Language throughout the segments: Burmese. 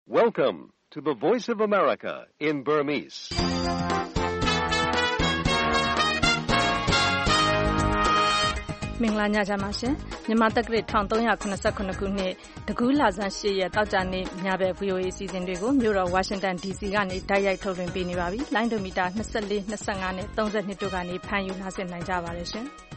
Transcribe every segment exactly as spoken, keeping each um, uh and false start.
Welcome to the Voice of America in Burmese. ။မင်္ဂလာညချမ်းပါရှင်။မြန်မာတက္ကရာone thousand three hundred seventy-eightခုနှစ်တကူးလဆန်းeightရက်တောက်ကြနေ့ညဘက် V O A အစီအစဉ်တွေကိုမြို့တော်ဝါရှင်တန် D C ကနေတိုက်ရိုက်ထုတ်လွှင့်ပေးနေပါပြီ။လိုင်းဒိုမီတာtwenty-four, twenty-fiveနဲ့thirty-twoတို့ကနေဖမ်းယူနားဆင်နိုင်ကြပါတယ်ရှင်။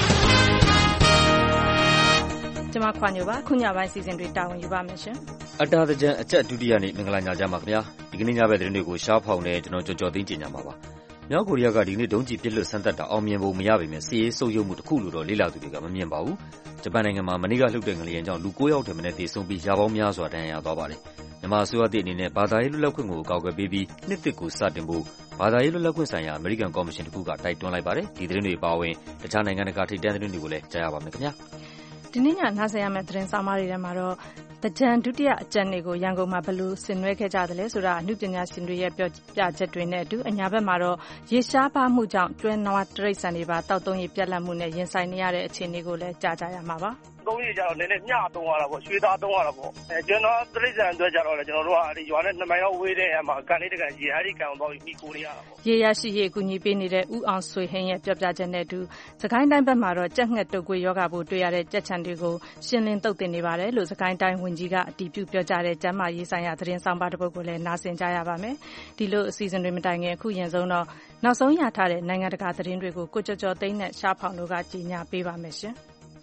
ကျွန်မခွာညိုပါခုညပိုင်းစီစဉ်တွေတာဝန်ယူပါမယ်ရှင်။အတားတကြံအချက်ဒုတိယနေ့မင်္ဂလာညချမ်းပါခင်ဗျာ။ဒီကနေ့ညဘက်သတင်းတွေကိုရှားဖောင်နဲ့ကျွန်တော်ကြော်ကြော်သိန်းကျင်ညာမှာပါ။မြောက်ကိုရီးယားကဒီကနေ့ဒုံးကျည်ပစ်လွှတ်စမ်းသပ်တာအောင်မြင်ဖို့မရပေမဲ့စစ်ရေးဆုပ်ယုပ်မှုတစ်ခုလို့တော့လေ့လာသူတွေကမမြင်ပါဘူး။ဂျပန်နိုင်ငံမှာမနေ့ကလှုပ်တဲ့ငလျင်ကြောင့်လူnineယောက်ထက်မနည်းသေဆုံးပြီးရာပေါင်းများစွာဒဏ်ရာရသွားပါတယ်။မြန်မာအစိုးရသည့်အနေနဲ့ဘာသာရေးလွတ်လပ်ခွင့်ကိုအကာအကွယ်ပေးပြီးနှစ်သစ်ကိုစတင်ဖို့ဘာသာရေးလွတ်လပ်ခွင့်ဆိုင်ရာအမေရိကန်ကော်မရှင်တစ်ခုကတိုက်တွန်းလိုက်ပါတယ်။ဒီသတင်းတွေပါဝင်တခြားနိုင်ငံတကာထိပ်တန်းသတင်းတွေကိုလည်းကြားရပါမယ်ခင်ဗျာ။ဒီနေ့ညနားဆင်ရမယ့်သတင်းဆောင်မတွေထဲမှာတော့တကြံဒုတိယအကြံတွေကိုရန်ကုန်မှာဘယ်လိုဆင်နွှဲခဲ့ကြသလဲဆိုတာအမှုပညာရှင်တွေရဲ့ပြောပြချက်တွေနဲ့အတူအညာဘက်မှာတော့ရေရှားပါမှုကြောင့်ကျွဲနွားတရိတ်ဆန်တွေပါတောက်သုံးရပြက်လက်မှုနဲ့ရင်ဆိုင်နေရတဲ့အခြေအနေကိုလည်းကြားကြရမှာပါသုံးရကြတော့နည်းနည်းမျှသုံးရတာပေါ့ရွှေသားသုံးရတာပေါ့အဲကျွန်တော်တရိတ်ဆန်အတွက်ကြတော့လေကျွန်တော်တို့ကအဲဒီရွာနဲ့နှစ်မိုင်လောက်ဝေးတဲ့အဲမှာကန်လေးတကန်ကြီးအဲဒီကန်တော့ပြီးကိုနေရတာပေါ့ရေရရှိရေအကူအညီပေးနေတဲ့ဦးအောင်ဆွေဟင်းရဲ့ပြောပြချက်နဲ့အတူစကိုင်းတိုင်းဘက်မှာတော့ကြက်ငှက်တုပ်ကွေးယောဂပိုးတွေ့ရတဲ့ကြက်ချန်တွေကိုရှင်းလင်းသုတ်သင်နေပါတယ်လို့စကိုင်းတိုင်းဝန်ကြီးကအတည်ပြုပြောကြားတဲ့ကျန်းမာရေးဆိုင်ရာသတင်းဆောင်ပါတစ်ပုဒ်ကိုလည်းနားဆင်ကြရပါမယ်ဒီလိုအစီအစဉ်တွေမတိုင်ခင်အခုရင်ဆုံးတော့နောက်ဆုံးရထားတဲ့နိုင်ငံတကာသတင်းတွေကိုကိုကျော်ကျော်သိန်းနဲ့ရှားဖောင်တို့ကကြီးညာပေးပါမယ်ရှင်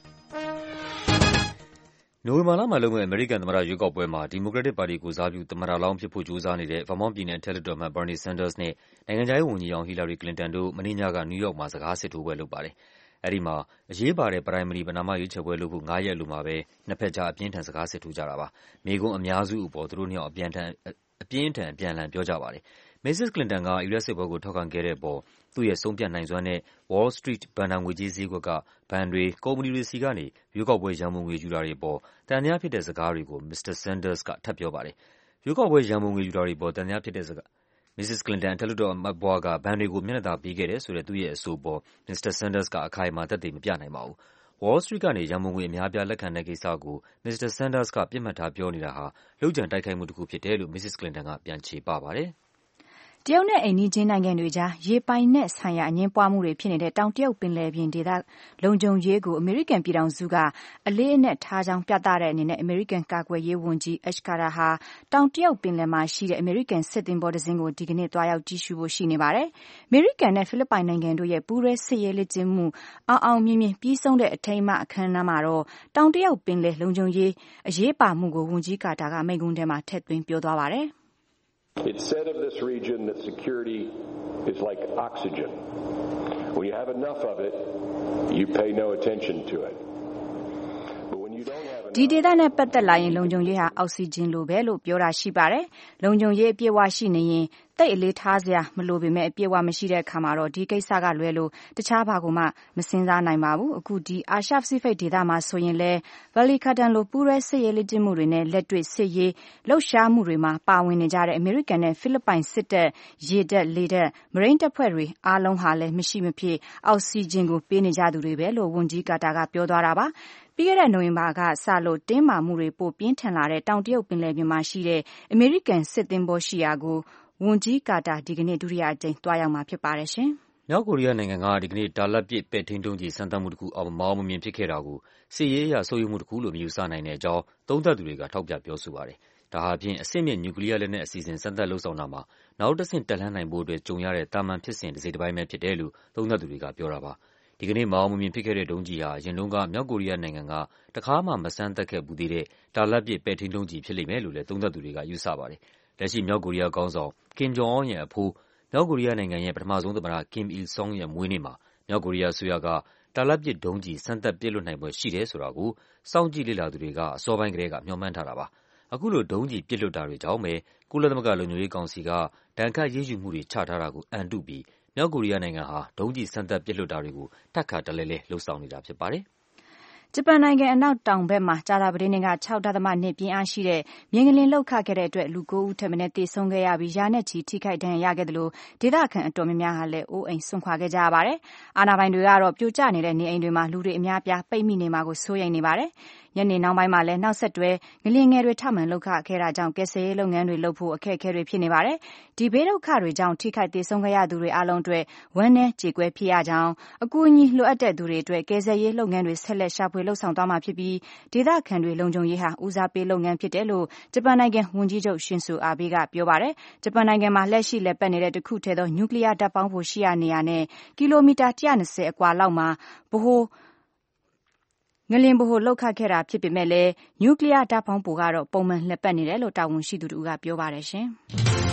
နိုဝင်ဘာလမှာလုပ်မယ့်အမေရိကန်သမ္မတရွေးကောက်ပွဲမှာဒီမိုကရက်တစ်ပါတီကိုစားပြုသမ္မတလောင်းဖြစ်ဖို့ကြိုးစားနေတဲ့ Vermont ပြည်နယ်အထက်လွှတ်တော်အမတ် Bernie Sanders နဲ့နိုင်ငံခြားရေးဝန်ကြီးဟောင်း Hillary Clinton တို့မနေ့ညကနယူးယောက်မှာစကားစစ်ထိုးပွဲလုပ်ပါတယ်။အဲဒီမှာအရေးပါတဲ့ primary ပဏာမရွေးချယ်ပွဲလုပ်ဖို့fiveရက်လိုမှာပဲနှစ်ဖက်ကြားအပြင်းထန်စကားစစ်ထိုးကြတာပါ။မေးခွန်းအများစုအပေါ်သူတို့နှစ်ယောက်အပြင်းထန်အပြင်းထန်အပြန်အလှန်ပြောကြပါတယ်။ Missus Clinton ကအီရတ်စစ်ပွဲကိုထောက်ခံခဲ့တဲ့အပေါ်သူ့ရဲ့ဆုံးဖြတ်နိုင်စွမ်းနဲ့ Wall Street ဘဏ္ဍာငွေကြေးဈေးကွက်ကဘဏ်တွေ၊ကုမ္ပဏီတွေဆီကနေရွေးကောက်ပွဲရန်ပုံငွေယူတာတွေအပေါ်သံသယဖြစ်တဲ့စကားတွေကို မစ္စတာ Sanders ကထပ်ပြောပါတယ်။ရွေးကောက်ပွဲရန်ပုံငွေယူတာတွေအပေါ်သံသယဖြစ်တဲ့စကား Missus Clinton အထက်လွှတ်တော်အမတ်ဘွားကဘဏ်တွေကိုမျက်နှာသာပေးခဲ့တယ်ဆိုတဲ့သူ့ရဲ့အဆိုအပေါ်မစ္စတာ Sanders ကအခိုင်အမာသက်သေမပြနိုင်ပါဘူး။ Wall Street ကနေရန်ပုံငွေအများအပြားလက်ခံတဲ့ကိစ္စကိုမစ္စတာ Sanders ကပြစ်မှတ်ထားပြောနေတာဟာလုပ်ကြံတိုက်ခိုက်မှုတစ်ခုဖြစ်တယ်လို့ Missus Clinton ကပြန်ချေပပါတယ်။တရုတ်နဲ့အိမ်နီးချင်းနိုင်ငံတွေကြားရေပိုင်နက်ဆိုင်ရာအငြင်းပွားမှုတွေဖြစ်နေတဲ့တောင်တရုတ်ပင်လယ်ပြင်ဒေသလုံခြုံရေးကိုအမေရိကန်ပြည်ထောင်စုကအလေးအနက်ထားကြောင်းပြသတဲ့အနေနဲ့အမေရိကန်ကာကွယ်ရေးဝန်ကြီး Ash Carter ဟာတောင်တရုတ်ပင်လယ်မှာရှိတဲ့အမေရိကန်စစ်သင်္ဘောတစ်စင်းကိုဒီကနေ့သွားရောက်ကြည့်ရှုဖို့ရှိနေပါတယ်။အမေရိကန်နဲ့ဖိလစ်ပိုင်နိုင်ငံတို့ရဲ့ပူးတွဲစစ်ရေးလေ့ကျင့်မှုအောင်အောင်မြင်မြင်ပြီးဆုံးတဲ့အထိမ်းအမှတ်အခမ်းအနားမှာတော့တောင်တရုတ်ပင်လယ်လုံခြုံရေးအရေးပါမှုကိုဝန်ကြီးကာတာကမိန့်ခွန်းထဲမှာထည့်သွင်းပြောသွားပါတယ်။ It's said of this region that security is like oxygen. When you have enough of it, you pay no attention to it. But when you don't have enough ဒီဒေသနဲ့ပတ်သက်လာရင်လုံခြုံရေးဟာအောက်ဆီဂျင်လိုပဲလို့ပြောတာရှိပါတယ်။လုံခြုံရေးအပြည့်အဝရှိနေရင်တိတ်အလေးထားစရာမလိုပေမဲ့အပြည့်အဝမရှိတဲ့အခါမှာတော့ဒီကိစ္စကလွဲလို့တခြားဘာကိုမှမစင်စားနိုင်ပါဘူး။အခုဒီအာရှပစိဖိတ်ဒေသမှာဆိုရင်လဲ Balikatan လိုပူးရဲစစ်ရေးလေ့ကျင့်မှုတွေနဲ့လက်တွေ့စစ်ရေးလှုပ်ရှားမှုတွေမှာပါဝင်နေကြတဲ့အမေရိကန်နဲ့ဖိလစ်ပိုင်စစ်တပ်ရေတပ်လေတပ်မရိန်းတပ်ဖွဲ့တွေအားလုံးဟာလည်းမရှိမဖြစ်အောက်ဆီဂျင်ကိုပေးနေကြသူတွေပဲလို့ဝန်ကြီးကာတာကပြောသွားတာပါ။ပြီးခဲ့တဲ့နိုဝင်ဘာကစလို့တင်းမာမှုတွေပိုပြင်းထန်လာတဲ့တောင်တရုတ်ပင်လယ်ပြင်မှာရှိတဲ့အမေရိကန်စစ်သင်္ဘောရှိရာကိုဝန်ကြီးကာတာဒီကနေ့ဒုတိယအကြိမ်တွားရောက်မှာဖြစ်ပါတယ်ရှင်။မြောက်ကိုရီးယားနိုင်ငံကဒီကနေ့တာလတ်ပစ်ပဲ့ထိန်းဒုံးကျည်စမ်းသပ်မှုတစ်ခုအောင်မအောင်မမြင်ဖြစ်ခဲ့တာကိုစစ်ရေးအရဆုပ်ယုပ်မှုတစ်ခုလို့မယူဆနိုင်တဲ့အကြောင်းသုံးသပ်သူတွေကထောက်ပြပြောဆိုပါတယ်။ဒါဟာဖြင့်အဆင့်မြင့်နျူကလ িয়ার လက်နက်အစီအစဉ်စမ်းသပ်လုပ်ဆောင်တာမှာနောက်တစ်ဆင့်တက်လှမ်းနိုင်ဖို့အတွက်ကြုံရတဲ့တာမန်ဖြစ်စဉ်တစ်စိတ်တစ်ပိုင်းပဲဖြစ်တယ်လို့သုံးသပ်သူတွေကပြောတာပါ။ဒီကနေ့မအောင်မမြင်ဖြစ်ခဲ့တဲ့ဒုံးကျည်ဟာအရင်တုန်းကမြောက်ကိုရီးယားနိုင်ငံကတခါမှမစမ်းသပ်ခဲ့ဘူးသေးတဲ့တာလတ်ပစ်ပဲ့ထိန်းဒုံးကျည်ဖြစ်လိမ့်မယ်လို့လည်းသုံးသပ်သူတွေကယူဆပါတယ်။လက်ရှိမြောက်ကိုရီးယားခေါင်းဆောင် Kim Jong-un ရဲ့အဖိုးမြောက်ကိုရီးယားနိုင်ငံရဲ့ပထမဆုံးသမ္မတ Kim Il-sung ရဲ့မွေးနေ့မှာမြောက်ကိုရီးယားအစိုးရကတာလတ်ပစ်ဒုံးကျည်စမ်းသပ်ပစ်လွှတ်နိုင်ဖွယ်ရှိတယ်ဆိုတာကိုစောင့်ကြည့်လေ့လာသူတွေကအစောပိုင်းကတည်းကမျှော်မှန်းထားတာပါ။အခုလိုဒုံးကျည်ပစ်လွှတ်တာတွေကြောင့်ပဲကုလသမဂ္ဂလုံခြုံရေးကောင်စီကဒဏ်ခတ်ရေးယူမှုတွေချထားတာကိုအန်တုပြီးမြောက်ကိုရီးယားနိုင်ငံဟာဒုံးကျည်စမ်းသပ်ပစ်လွှတ်တာတွေကိုထပ်ခါတလဲလဲလှုပ်ဆောင်နေတာဖြစ်ပါတယ်။ဂျပန်နိုင်ငံအနောက်တောင်ဘက်မှာကြာသပတေးနေ့ကsixဒသမtwoပြင်းအားရှိတဲ့မြေငလျင်လှုပ်ခတ်ခဲ့တဲ့အတွက်လူnineဦးထက်မနည်းသေဆုံးခဲ့ရပြီးရာနဲ့ချီထိခိုက်ဒဏ်ရာရခဲ့သလိုဒေသခံအတော်များများဟာလည်းအိုးအိမ်စွန့်ခွာခဲ့ကြရပါတယ်။အာဏာပိုင်တွေကတော့ပြိုကျနေတဲ့နေအိမ်တွေမှာလူတွေအများအပြားပိတ်မိနေမှာကိုစိုးရိမ်နေပါတယ်။ညနေနောက်ပိုင်းမှာလည်းနောက်ဆက်တွဲငလျင်ငယ်တွေထမှန်လှုပ်ခတ်ခဲ့တာကြောင့်ကယ်ဆယ်ရေးလုပ်ငန်းတွေလုပ်ဖို့အခက်အခဲတွေဖြစ်နေပါတယ်။ဒီဘေးဒုက္ခတွေကြောင့်ထိခိုက်သေဆုံးခဲ့ရသူတွေအားလုံးအတွက်ဝမ်းနည်းကြေကွဲဖြစ်ရကြောင်းအကူအညီလိုအပ်တဲ့သူတွေအတွက်ကယ်ဆယ်ရေးလုပ်ငန်းတွေဆက်လက်ရှာဖွေလှုပ်ဆောင်သွားမှာဖြစ်ပြီးဒေသခံတွေလုံခြုံရေးဟာဦးစားပေးလုပ်ငန်းဖြစ်တယ်လို့ဂျပန်နိုင်ငံဝန်ကြီးချုပ်ရှင်ဆူအာဘေးကပြောပါတယ်။ဂျပန်နိုင်ငံမှာလက်ရှိလက်ပတ်နေတဲ့တခုထဲသောနျူကလ িয়ার ဓာတ်ပေါင်းဖိုရှိရာနေရာနဲ့ကီလိုမီတာone hundred twentyအကွာလောက်မှာဗဟိုငလျင်ဗဟိုလှုပ်ခတ်ခဲ့တာဖြစ်ပေမဲ့လည်းနျူကလ িয়ার ဓာတ်ပေါင်းဖိုကတော့ပုံမှန်လက်ပတ်နေတယ်လို့တာဝန်ရှိသူတို့ကပြောပါတယ်ရှင်။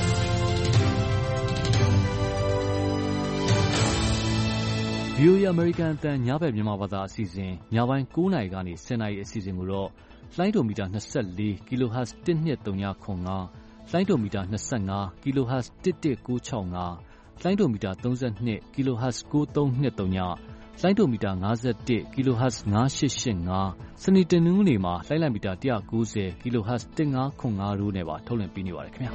ဗီအိုအေ American အသံညဘက်မြန်မာဘာသာအစီအစဉ်ညပိုင်းnineနာရီကနေtenနာရီအစီအစဉ်ကိုတော့လိုင်းဒိုမီတာtwenty-four ကီလိုဟတ်ဇ်one two three fiveလိုင်းဒိုမီတာtwenty-fiveကီလိုဟတ်ဇ်one one nine six fiveလိုင်းဒိုမီတာthirty-twoကီလိုဟတ်ဇ်nine three two zeroလိုင်းဒိုမီတာfifty-oneကီလိုဟတ်ဇ်five eight eight fiveစနေတနင်္ဂနွေမှာလိုင်းလံမီတာone ninetyကီလိုဟတ်ဇ်fifteen oh fiveတို့နဲ့ပါထုတ်လွှင့်ပေးနေပါတယ်ခင်ဗျာ